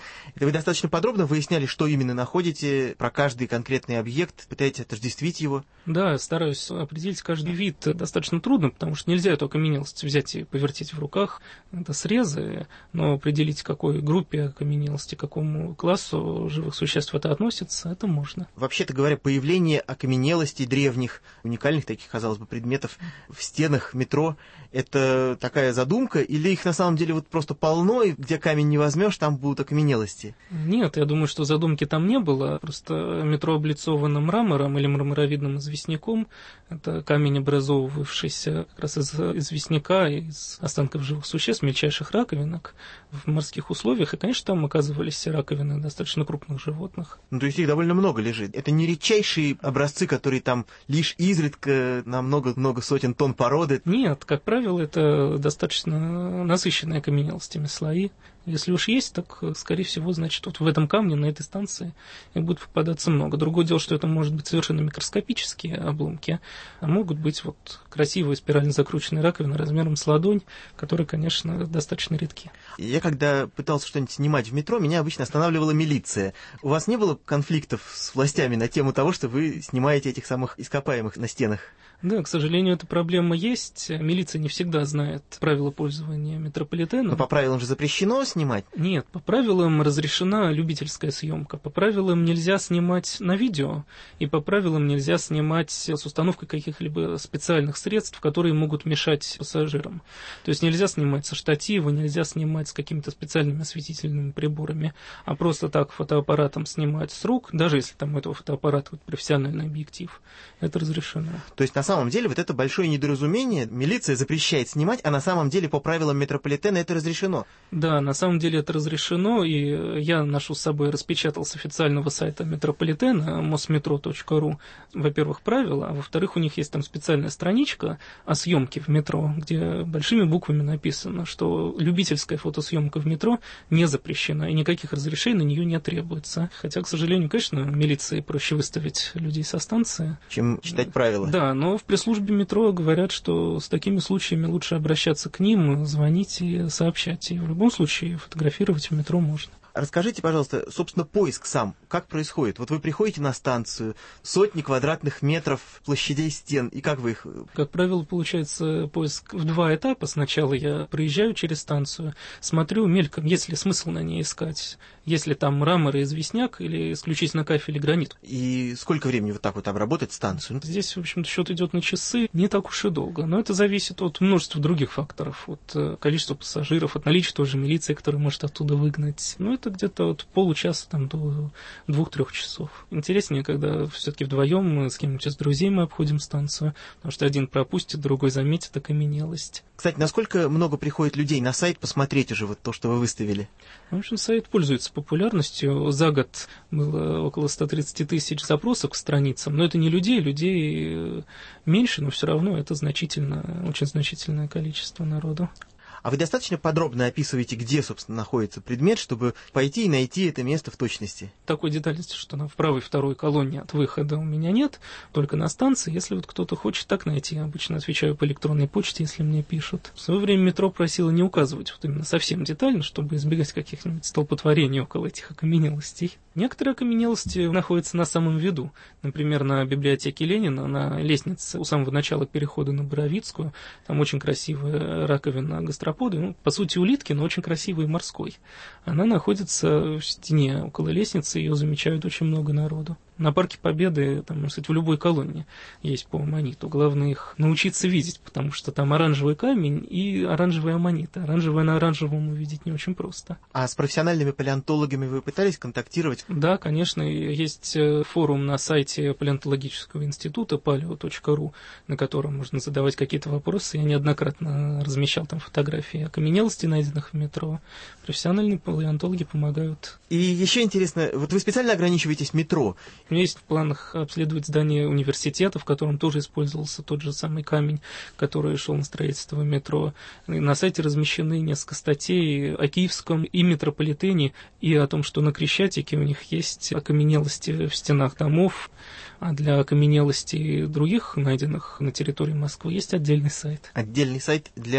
И вы достаточно подробно выясняли, что именно находите про каждый конкретный объект, пытаетесь отождествить его? Да, стараюсь определить каждый вид. Достаточно трудно, потому что нельзя эту окаменелость взять и повертеть в руках. Это срезы, но определить, к какой группе окаменелости, к какому классу живых существ это относится, это можно. Вообще-то говоря, появление окаменелостей древних, уникальных таких, казалось бы, предметов в стенах метро, это такая задумка, или их на самом деле вот просто полно, и где камень не возьмешь, там будут окаменелости? Нет, я думаю, что задумки там не было. Просто метро облицовано мрамором или мраморовидным известняком. Это камень, образовывавшийся как раз из известняка, из останков живых существ, мельчайших раковинок в морских условиях. И, конечно, там оказывались раковины достаточно крупных животных. Ну, то есть их довольно много лежит. Это не редчайшие образцы, которые там лишь изредка на много-много сотен тонн породы? Нет, как правило, это достаточно насыщенные окаменелостями слои. Если уж есть, так, скорее всего, значит, вот в этом камне, на этой станции, их будет попадаться много. Другое дело, что это может быть совершенно микроскопические обломки, а могут быть вот красивые спирально закрученные раковины размером с ладонь, которые, конечно, достаточно редки. Я когда пытался что-нибудь снимать в метро, меня обычно останавливала милиция. У вас не было конфликтов с властями на тему того, что вы снимаете этих самых ископаемых на стенах? Да, к сожалению, эта проблема есть. Милиция не всегда знает правила пользования метрополитеном. Но по правилам же запрещено снимать? Нет, по правилам разрешена любительская съемка. По правилам нельзя снимать на видео, и по правилам нельзя снимать с установкой каких-либо специальных средств, которые могут мешать пассажирам. То есть нельзя снимать со штатива, нельзя снимать с какими-то специальными осветительными приборами, а просто так фотоаппаратом снимать с рук, даже если там у этого фотоаппарата вот профессиональный объектив, это разрешено. То есть на самом деле вот это большое недоразумение, милиция запрещает снимать, а на самом деле по правилам метрополитена это разрешено? Да, на самом деле это разрешено, и я ношу с собой, распечатал с официального сайта метрополитена, мосметро точка ру, во-первых, правила, а во-вторых, у них есть там специальная страничка о съемке в метро, где большими буквами написано, что любительская фотосъемка в метро не запрещена, и никаких разрешений на нее не требуется. Хотя, к сожалению, конечно, милиции проще выставить людей со станции, чем читать правила. Да, но в пресс-службе метро говорят, что с такими случаями лучше обращаться к ним, звонить и сообщать. И в любом случае фотографировать в метро можно. Расскажите, пожалуйста, собственно, поиск сам, как происходит? Вот вы приходите на станцию, сотни квадратных метров площадей стен, и как вы их... Как правило, получается поиск в два этапа. Сначала я проезжаю через станцию, смотрю мельком, есть ли смысл на ней искать, есть ли там мрамор и известняк, или исключительно кафель и гранит. И сколько времени вот так вот обработать станцию? Здесь, в общем-то, счет идет на часы, не так уж и долго, но это зависит от множества других факторов, от количества пассажиров, от наличия той же милиции, которая может оттуда выгнать. Ну, это где-то от получаса там, до двух-трех часов. Интереснее, когда все-таки вдвоем мы с кем-нибудь из друзей мы обходим станцию, потому что один пропустит, другой заметит окаменелость. Кстати, насколько много приходит людей на сайт посмотреть уже вот то, что вы выставили? В общем, сайт пользуется популярностью. За год было около сто тридцать тысяч запросов к страницам, но это не людей, людей меньше, но все равно это значительно, очень значительное количество народу. А вы достаточно подробно описываете, где, собственно, находится предмет, чтобы пойти и найти это место в точности? Такой детальности, что на в правой второй колонне от выхода у меня нет, только на станции. Если вот кто-то хочет так найти, я обычно отвечаю по электронной почте, если мне пишут. В свое время метро просило не указывать вот именно совсем детально, чтобы избегать каких-нибудь столпотворений около этих окаменелостей. Некоторые окаменелости находятся на самом виду. Например, на библиотеке Ленина, на лестнице у самого начала перехода на Боровицкую. Там очень красивая раковина гастроподы, ну, по сути, улитки, но очень красивый морской. Она находится в стене около лестницы, ее замечают очень много народу. На Парке Победы, там, можно сказать, в любой колонне есть по аммониту. Главное их научиться видеть, потому что там оранжевый камень и оранжевые аммониты. Оранжевое на оранжевом увидеть не очень просто. А с профессиональными палеонтологами вы пытались контактировать? Да, конечно. Есть форум на сайте палеонтологического института палео точка ру, на котором можно задавать какие-то вопросы. Я неоднократно размещал там фотографии окаменелостей, найденных в метро. Профессиональные палеонтологи помогают. И еще интересно, вот вы специально ограничиваетесь метро? У меня есть в планах обследовать здание университета, в котором тоже использовался тот же самый камень, который шел на строительство метро. И на сайте размещены несколько статей о Киевском и метрополитене, и о том, что на Крещатике у них есть окаменелости в стенах домов, а для окаменелостей других, найденных на территории Москвы, есть отдельный сайт. Отдельный сайт для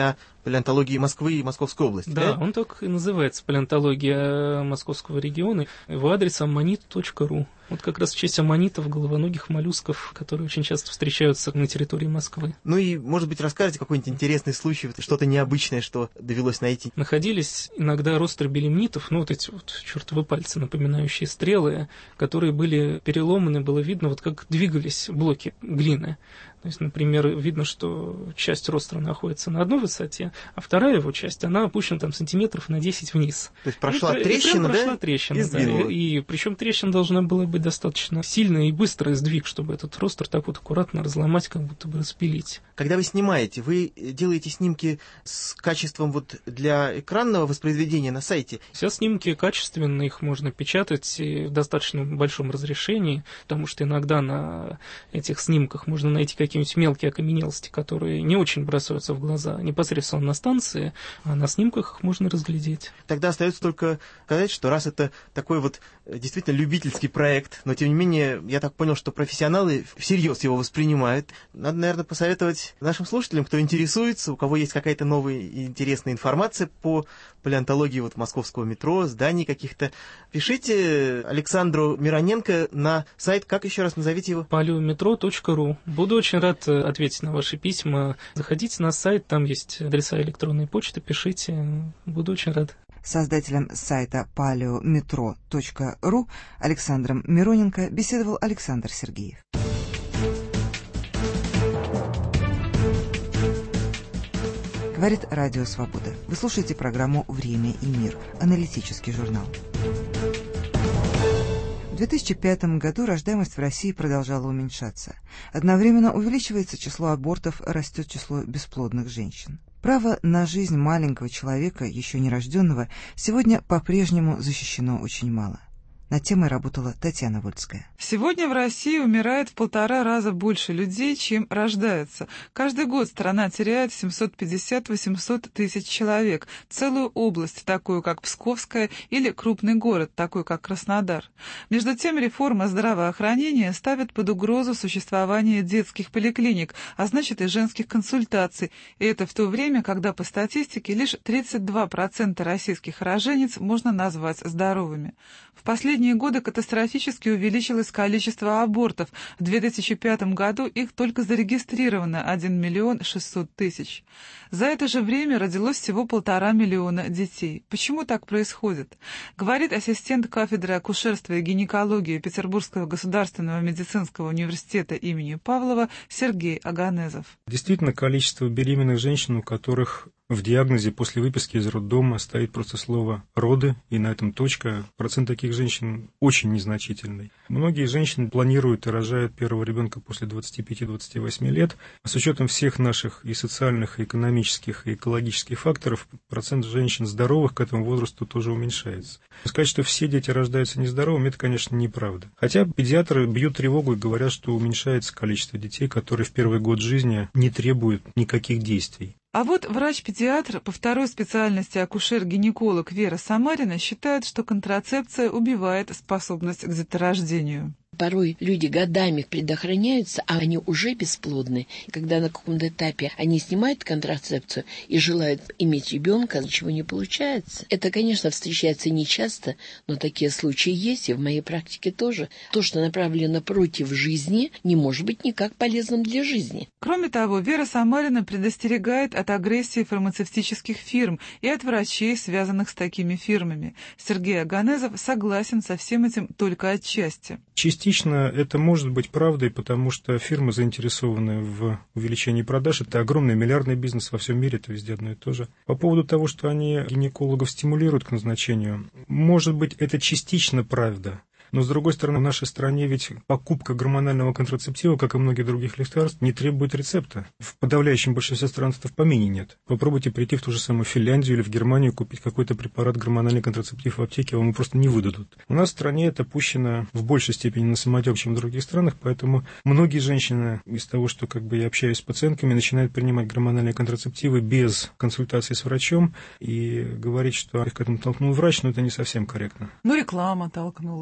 палеонтологии Москвы и Московской области. Да, да? он так и называется «Палеонтология Московского региона». Его адрес аммонит точка ру. Вот как раз в честь аммонитов, головоногих моллюсков, которые очень часто встречаются на территории Москвы. Ну и, может быть, расскажете какой-нибудь интересный случай, что-то необычное, что довелось найти? Находились иногда ростры белемнитов, ну вот эти вот чертовы пальцы, напоминающие стрелы, которые были переломаны, было видно, вот как двигались блоки глины. То есть, например, видно, что часть ростра находится на одной высоте, а вторая его часть, она опущена там сантиметров на десять вниз. То есть прошла и, трещина, и да? Прошла трещина, и да. И, и причем трещина должна была быть достаточно сильная и быстрый сдвиг, чтобы этот ростр так вот аккуратно разломать, как будто бы распилить. Когда вы снимаете, вы делаете снимки с качеством вот для экранного воспроизведения на сайте? Все снимки качественные, их можно печатать в достаточно большом разрешении, потому что иногда на этих снимках можно найти какие-нибудь мелкие окаменелости, которые не очень бросаются в глаза непосредственно на станции, а на снимках их можно разглядеть. Тогда остается только сказать, что раз это такой вот действительно любительский проект, но тем не менее, я так понял, что профессионалы всерьез его воспринимают. Надо, наверное, посоветовать нашим слушателям, кто интересуется, у кого есть какая-то новая и интересная информация по палеонтологии вот московского метро, зданий каких-то, пишите Александру Мироненко на сайт, как еще раз назовите его? палеометро точка ру. Буду очень рад ответить на ваши письма. Заходите на сайт, там есть адреса электронной почты, пишите. Буду очень рад. Создателем сайта палеометро точка ру Александром Мироненко беседовал Александр Сергеев. Говорит Радио Свобода. Вы слушаете программу «Время и мир», аналитический журнал. В две тысячи пятом году рождаемость в России продолжала уменьшаться. Одновременно увеличивается число абортов, растет число бесплодных женщин. Право на жизнь маленького человека, еще нерожденного, сегодня по-прежнему защищено очень мало. Над темой работала Татьяна Вольская. Сегодня в России умирает в полтора раза больше людей, чем рождается. Каждый год страна теряет семьсот пятьдесят - восемьсот тысяч человек. Целую область, такую как Псковская, или крупный город, такой как Краснодар. Между тем, реформа здравоохранения ставит под угрозу существование детских поликлиник, а значит и женских консультаций. И это в то время, когда по статистике лишь тридцать два процента российских роженец можно назвать здоровыми. В последние годы катастрофически увеличилось количество абортов. В две тысячи пятом году их только зарегистрировано один миллион шестьсот тысяч. За это же время родилось всего полтора миллиона детей. Почему так происходит? Говорит ассистент кафедры акушерства и гинекологии Петербургского государственного медицинского университета имени Павлова Сергей Аганезов. Действительно, количество беременных женщин, у которых в диагнозе после выписки из роддома стоит просто слово «роды», и на этом точка. Процент таких женщин очень незначительный. Многие женщины планируют и рожают первого ребенка после двадцати пяти — двадцати восьми лет. С учетом всех наших и социальных, и экономических, и экологических факторов, процент женщин здоровых к этому возрасту тоже уменьшается. Сказать, что все дети рождаются нездоровыми, это, конечно, неправда. Хотя педиатры бьют тревогу и говорят, что уменьшается количество детей, которые в первый год жизни не требуют никаких действий. А вот врач-педиатр по второй специальности акушер-гинеколог Вера Самарина считает, что контрацепция убивает способность к деторождению. Порой люди годами предохраняются, а они уже бесплодны. Когда на каком-то этапе они снимают контрацепцию и желают иметь ребенка, ничего не получается. Это, конечно, встречается нечасто, но такие случаи есть, и в моей практике тоже. То, что направлено против жизни, не может быть никак полезным для жизни. Кроме того, Вера Самарина предостерегает от агрессии фармацевтических фирм и от врачей, связанных с такими фирмами. Сергей Аганезов согласен со всем этим только отчасти. Частично это может быть правдой, потому что фирмы, заинтересованные в увеличении продаж, это огромный миллиардный бизнес во всем мире, это везде одно и то же. По поводу того, что они гинекологов стимулируют к назначению, может быть, это частично правда. Но, с другой стороны, в нашей стране ведь покупка гормонального контрацептива, как и многих других лекарств, не требует рецепта. В подавляющем большинстве стран это в помине нет. Попробуйте прийти в ту же самую Финляндию или в Германию, купить какой-то препарат, гормональный контрацептив в аптеке, вам его просто не выдадут. У нас в стране это пущено в большей степени на самотек, чем в других странах, поэтому многие женщины из того, что как бы я общаюсь с пациентками, начинают принимать гормональные контрацептивы без консультации с врачом и говорить, что их к этому толкнул врач, но это не совсем корректно. Ну, реклама толкнула. Женщины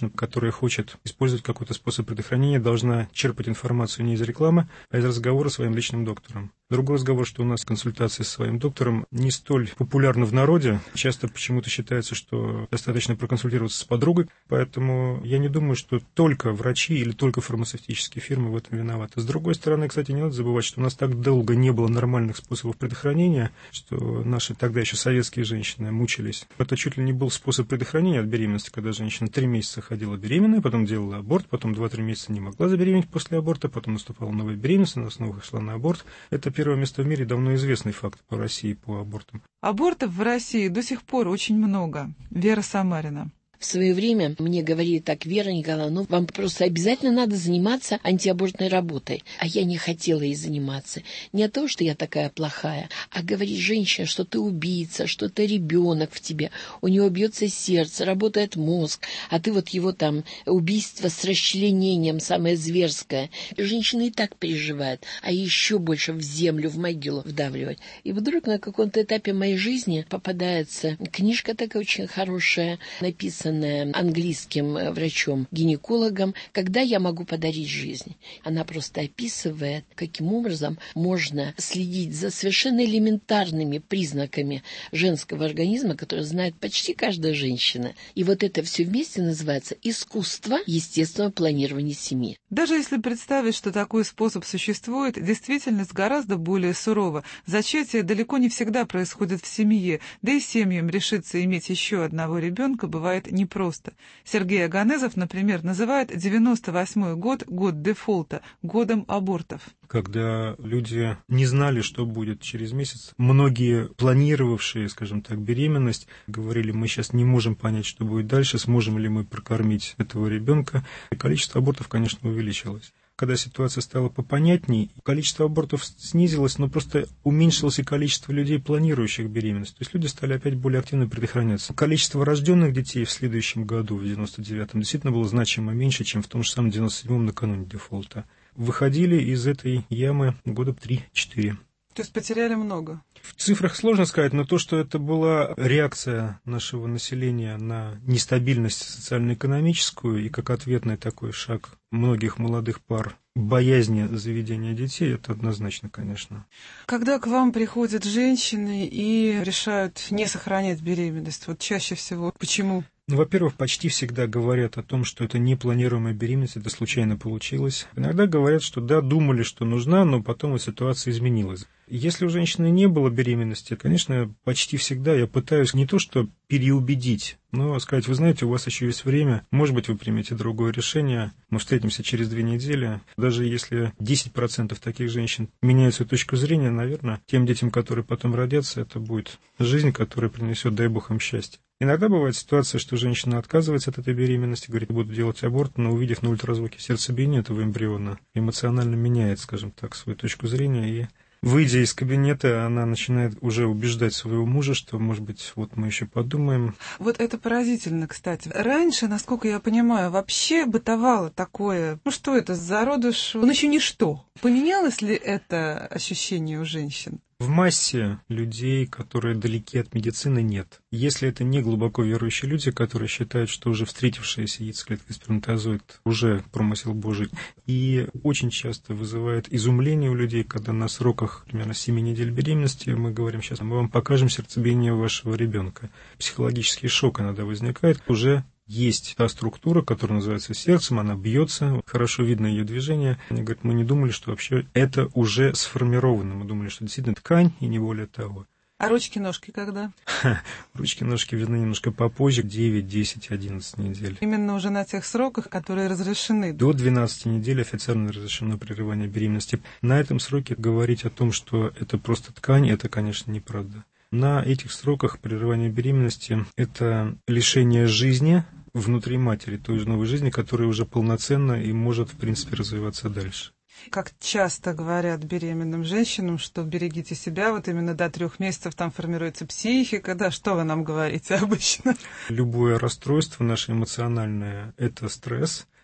женщина, которая хочет использовать какой-то способ предохранения, должна черпать информацию не из рекламы, а из разговора с своим личным доктором. Другой разговор, что у нас консультация со своим доктором не столь популярна в народе. Часто почему-то считается, что достаточно проконсультироваться с подругой. Поэтому я не думаю, что только врачи или только фармацевтические фирмы в этом виноваты. С другой стороны, кстати, не надо забывать, что у нас так долго не было нормальных способов предохранения, что наши тогда еще советские женщины мучились. Это чуть ли не был способ предохранения от беременности, когда женщина три месяца ходила беременная, потом делала аборт, потом два-три месяца не могла забеременеть после аборта, потом наступала новая беременность, она снова шла на аборт. Это первое место в мире, давно известный факт по России по абортам. Абортов в России до сих пор очень много. Вера Самарина. В свое время мне говорили так: Вера Николаевна, ну, вам просто обязательно надо заниматься антиабортной работой. А я не хотела ей заниматься. Не от того, что я такая плохая, а говорить женщине, что ты убийца, что ты ребенок в тебе, у него бьется сердце, работает мозг, а ты вот его там убийство с расчленением, самое зверское. Женщины и так переживают, а еще больше в землю, в могилу вдавливать. И вдруг на каком-то этапе моей жизни попадается книжка такая очень хорошая, написанная английским врачом-гинекологом «Когда я могу подарить жизнь». Она просто описывает, каким образом можно следить за совершенно элементарными признаками женского организма, которые знает почти каждая женщина. И вот это все вместе называется «Искусство естественного планирования семьи». Даже если представить, что такой способ существует, действительность гораздо более сурова. Зачатие далеко не всегда происходит в семье, да и семьям решиться иметь еще одного ребенка бывает не непросто. Сергей Аганезов, например, называет девяносто восьмой год, год дефолта, годом абортов. Когда люди не знали, что будет через месяц, многие планировавшие, скажем так, беременность, говорили: мы сейчас не можем понять, что будет дальше, сможем ли мы прокормить этого ребенка. И количество абортов, конечно, увеличилось. Когда ситуация стала попонятней, количество абортов снизилось, но просто уменьшилось и количество людей, планирующих беременность. То есть люди стали опять более активно предохраняться. Количество рожденных детей в следующем году, в девяносто девятом, действительно было значимо меньше, чем в том же самом девяносто седьмом накануне дефолта. Выходили из этой ямы года три-четыре. То есть потеряли много? В цифрах сложно сказать, но то, что это была реакция нашего населения на нестабильность социально-экономическую и как ответный такой шаг многих молодых пар боязни заведения детей, это однозначно, конечно. Когда к вам приходят женщины и решают не сохранять беременность, вот чаще всего почему? Ну, во-первых, почти всегда говорят о том, что это непланируемая беременность, это случайно получилось. Иногда говорят, что да, думали, что нужна, но потом вот ситуация изменилась. Если у женщины не было беременности, конечно, почти всегда я пытаюсь не то что переубедить, но сказать: вы знаете, у вас еще есть время, может быть, вы примете другое решение, мы встретимся через две недели. Даже если десять процентов таких женщин меняют свою точку зрения, наверное, тем детям, которые потом родятся, это будет жизнь, которая принесет, дай бог, им счастье. Иногда бывает ситуация, что женщина отказывается от этой беременности, говорит: буду делать аборт, но увидев на ультразвуке сердцебиение этого эмбриона, эмоционально меняет, скажем так, свою точку зрения, и выйдя из кабинета, она начинает уже убеждать своего мужа, что, может быть, вот мы еще подумаем. Вот это поразительно, кстати. Раньше, насколько я понимаю, вообще бытовало такое: ну что это, зародыш, он еще ничто. Поменялось ли это ощущение у женщин? В массе людей, которые далеки от медицины, нет. Если это не глубоко верующие люди, которые считают, что уже встретившаяся яйцеклетка и сперматозоид уже промысел Божий, и очень часто вызывает изумление у людей, когда на сроках примерно семи недель беременности мы говорим: сейчас мы вам покажем сердцебиение вашего ребенка. Психологический шок иногда возникает. Уже есть та структура, которая называется сердцем, она бьется, хорошо видно ее движение. Они говорят: мы не думали, что вообще это уже сформировано. Мы думали, что действительно ткань и не более того. А ручки-ножки когда? Ручки-ножки видны немножко попозже, девять, десять, одиннадцать недель. Именно уже на тех сроках, которые разрешены. До двенадцати недель официально разрешено прерывание беременности. На этом сроке говорить о том, что это просто ткань, это, конечно, неправда. На этих сроках прерывания беременности это лишение жизни внутри матери, той же новой жизни, которая уже полноценна и может, в принципе, развиваться дальше. Как часто говорят беременным женщинам, что берегите себя, вот именно до трех месяцев там формируется психика, да, что вы нам говорите обычно? Любое расстройство наше эмоциональное – это стресс.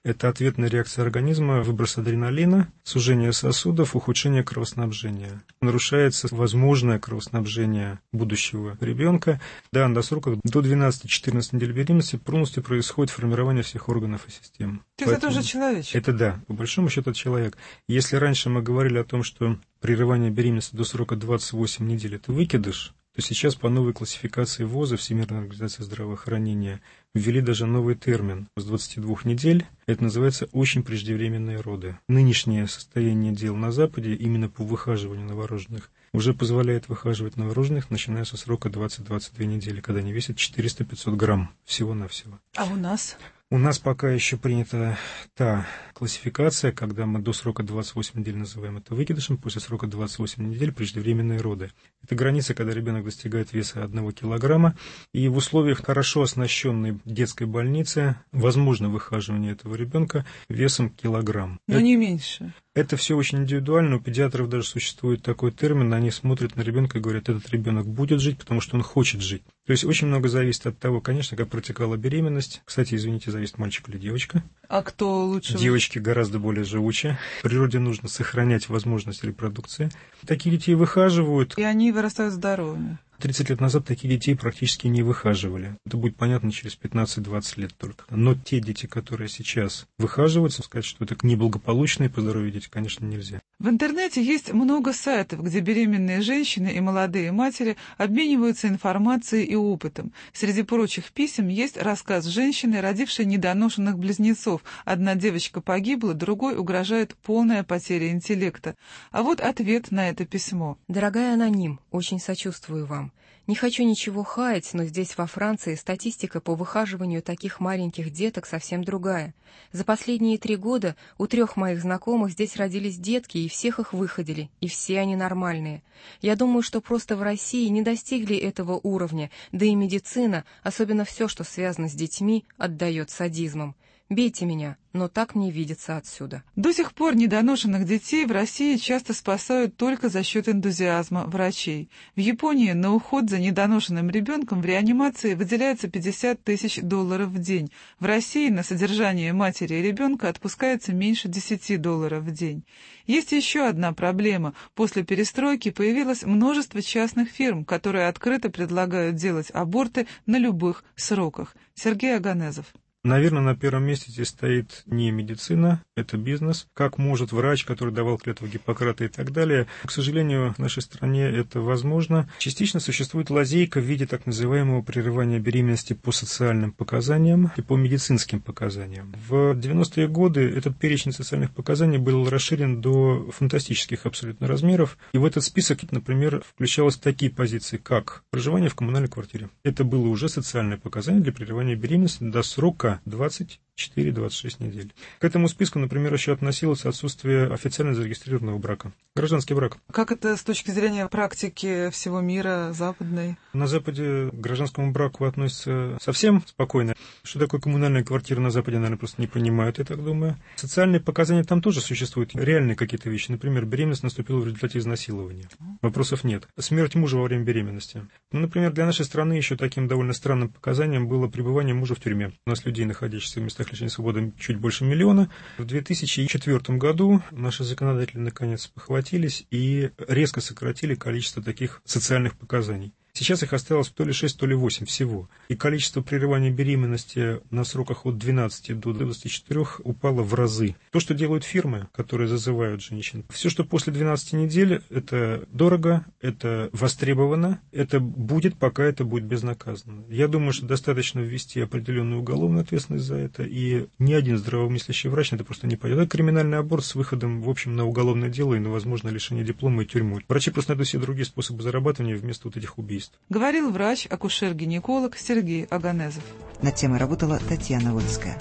Это ответная реакция организма, выброс адреналина, сужение сосудов, ухудшение кровоснабжения. Нарушается возможное кровоснабжение будущего ребенка. Да, на сроках до двенадцати-четырнадцати недель беременности полностью происходит формирование всех органов и систем. То есть это уже человечек? Это да, по большому счету это человек. Если раньше мы говорили о том, что прерывание беременности до срока двадцать восемь недель – это выкидыш, то сейчас по новой классификации ВОЗа, Всемирной организации здравоохранения, ввели даже новый термин с двадцати двух недель. Это называется очень преждевременные роды. Нынешнее состояние дел на Западе именно по выхаживанию новорожденных уже позволяет выхаживать новорожденных, начиная со срока двадцать-двадцать две недели, когда они весят четыреста-пятьсот грамм всего-навсего. А у нас? У нас пока еще принята та классификация, когда мы до срока двадцать восемь недель называем это выкидышем, после срока двадцать восемь недель преждевременные роды. Это граница, когда ребенок достигает веса одного килограмма, и в условиях хорошо оснащенной детской больницы возможно выхаживание этого ребенка весом килограмм. Но это, не меньше. Это все очень индивидуально. У педиатров даже существует такой термин, они смотрят на ребенка и говорят, этот ребенок будет жить, потому что он хочет жить. То есть очень много зависит от того, конечно, как протекала беременность. Кстати, извините, зависит, мальчик или девочка. А кто лучше? Девочки гораздо более живучие. В природе нужно сохранять возможность репродукции. Такие детей выхаживают. И они вырастают здоровыми. тридцать лет назад такие детей практически не выхаживали. Это будет понятно через пятнадцать-двадцать лет только. Но те дети, которые сейчас выхаживаются, сказать, что это неблагополучные по здоровью дети, конечно, нельзя. В интернете есть много сайтов, где беременные женщины и молодые матери обмениваются информацией и опытом. Среди прочих писем есть рассказ женщины, родившей недоношенных близнецов. Одна девочка погибла, другой угрожает полная потеря интеллекта. А вот ответ на это письмо. Дорогая аноним, очень сочувствую вам. Не хочу ничего хаять, но здесь во Франции статистика по выхаживанию таких маленьких деток совсем другая. За последние три года у трех моих знакомых здесь родились детки, и всех их выходили, и все они нормальные. Я думаю, что просто в России не достигли этого уровня, да и медицина, особенно все, что связано с детьми, отдает садизмом. Бейте меня, но так мне видится отсюда. До сих пор недоношенных детей в России часто спасают только за счет энтузиазма врачей. В Японии на уход за недоношенным ребенком в реанимации выделяется пятьдесят тысяч долларов в день. В России на содержание матери и ребенка отпускается меньше десяти долларов в день. Есть еще одна проблема. После перестройки появилось множество частных фирм, которые открыто предлагают делать аборты на любых сроках. Сергей Оганезов. Наверное, на первом месте здесь стоит не медицина, это бизнес. Как может врач, который давал клятву Гиппократа и так далее. К сожалению, в нашей стране это возможно. Частично существует лазейка в виде так называемого прерывания беременности по социальным показаниям и по медицинским показаниям. В девяностые годы этот перечень социальных показаний был расширен до фантастических абсолютно размеров. И в этот список, например, включалось такие позиции, как проживание в коммунальной квартире. Это было уже социальное показание для прерывания беременности до срока двадцать четыре - двадцать шесть недель. К этому списку, например, еще относилось отсутствие официально зарегистрированного брака. Гражданский брак. Как это с точки зрения практики всего мира западной? На Западе к гражданскому браку относятся совсем спокойно. Что такое коммунальная квартира на Западе, наверное, просто не понимают, я так думаю. Социальные показания там тоже существуют. Реальные какие-то вещи. Например, беременность наступила в результате изнасилования. Вопросов нет. Смерть мужа во время беременности. Ну, например, для нашей страны еще таким довольно странным показанием было пребывание мужа в тюрьме. У нас людей, находящихся в местах лишения свободы, чуть больше миллиона. В две тысячи четвёртом году наши законодатели наконец похватились и резко сократили количество таких социальных показаний. Сейчас их осталось то ли шесть, то ли восемь всего. И количество прерывания беременности на сроках от двенадцати до двадцати четырёх упало в разы. То, что делают фирмы, которые зазывают женщин, все, что после двенадцати недель, это дорого, это востребовано, это будет, пока это будет безнаказанно. Я думаю, что достаточно ввести определенную уголовную ответственность за это, и ни один здравомыслящий врач на это просто не пойдет. Это криминальный аборт с выходом, в общем, на уголовное дело и на возможное лишение диплома и тюрьму. Врачи просто найдут себе другие способы зарабатывания вместо вот этих убийств. Говорил врач-акушер-гинеколог Сергей Оганезов. Над темой работала Татьяна Вольская.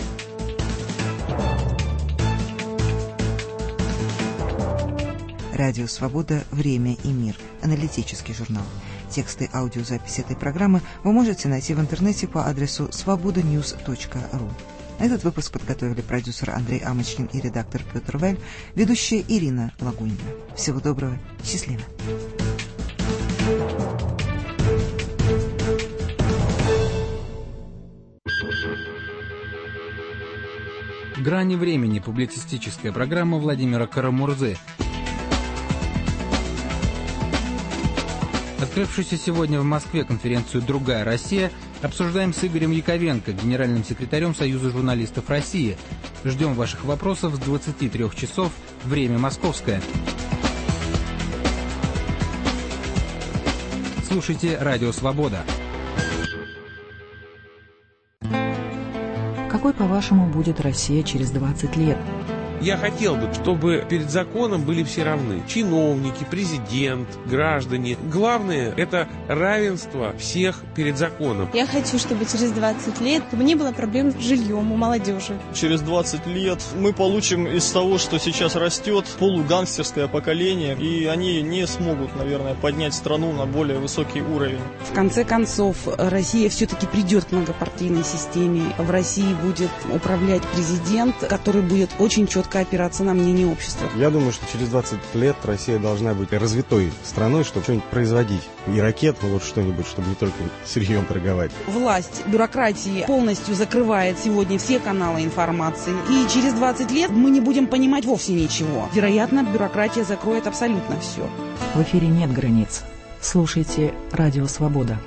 Радио «Свобода. Время и мир». Аналитический журнал. Тексты аудиозаписи этой программы вы можете найти в интернете по адресу свобода ньюс точка ру. Этот выпуск подготовили продюсер Андрей Амочкин и редактор Петр Вель, ведущая Ирина Лагунина. Всего доброго. Счастливо. «Грани времени» — публицистическая программа Владимира Карамурзы. Открывшуюся сегодня в Москве конференцию «Другая Россия» обсуждаем с Игорем Яковенко, генеральным секретарем Союза журналистов России. Ждем ваших вопросов с двадцати трёх часов, время московское. Слушайте «Радио Свобода». Какой, по-вашему, будет Россия через двадцать лет? Я хотел бы, чтобы перед законом были все равны. Чиновники, президент, граждане. Главное – это равенство всех перед законом. Я хочу, чтобы через двадцать лет не было проблем с жильем у молодежи. Через двадцать лет мы получим из того, что сейчас растет, полугангстерское поколение, и они не смогут, наверное, поднять страну на более высокий уровень. В конце концов, Россия все-таки придет к многопартийной системе. В России будет управлять президент, который будет очень четко опираться на мнение общества. Я думаю, что через двадцать лет Россия должна быть развитой страной, чтобы что-нибудь производить. И ракет, ну вот что-нибудь, чтобы не только сырьем торговать. Власть бюрократии полностью закрывает сегодня все каналы информации. И через двадцать лет мы не будем понимать вовсе ничего. Вероятно, бюрократия закроет абсолютно все. В эфире нет границ. Слушайте «Радио Свобода».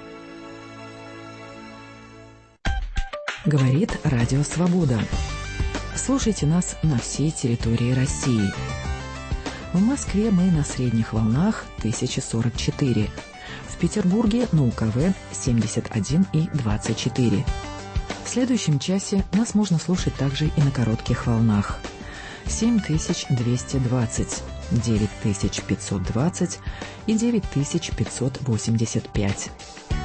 Говорит «Радио Свобода». Слушайте нас на всей территории России. В Москве мы на средних волнах тысяча сорок четыре. В Петербурге на У К В семьдесят один и двадцать четыре. В следующем часе нас можно слушать также и на коротких волнах. семь тысяч двести двадцать, девять тысяч пятьсот двадцать и девять тысяч пятьсот восемьдесят пять.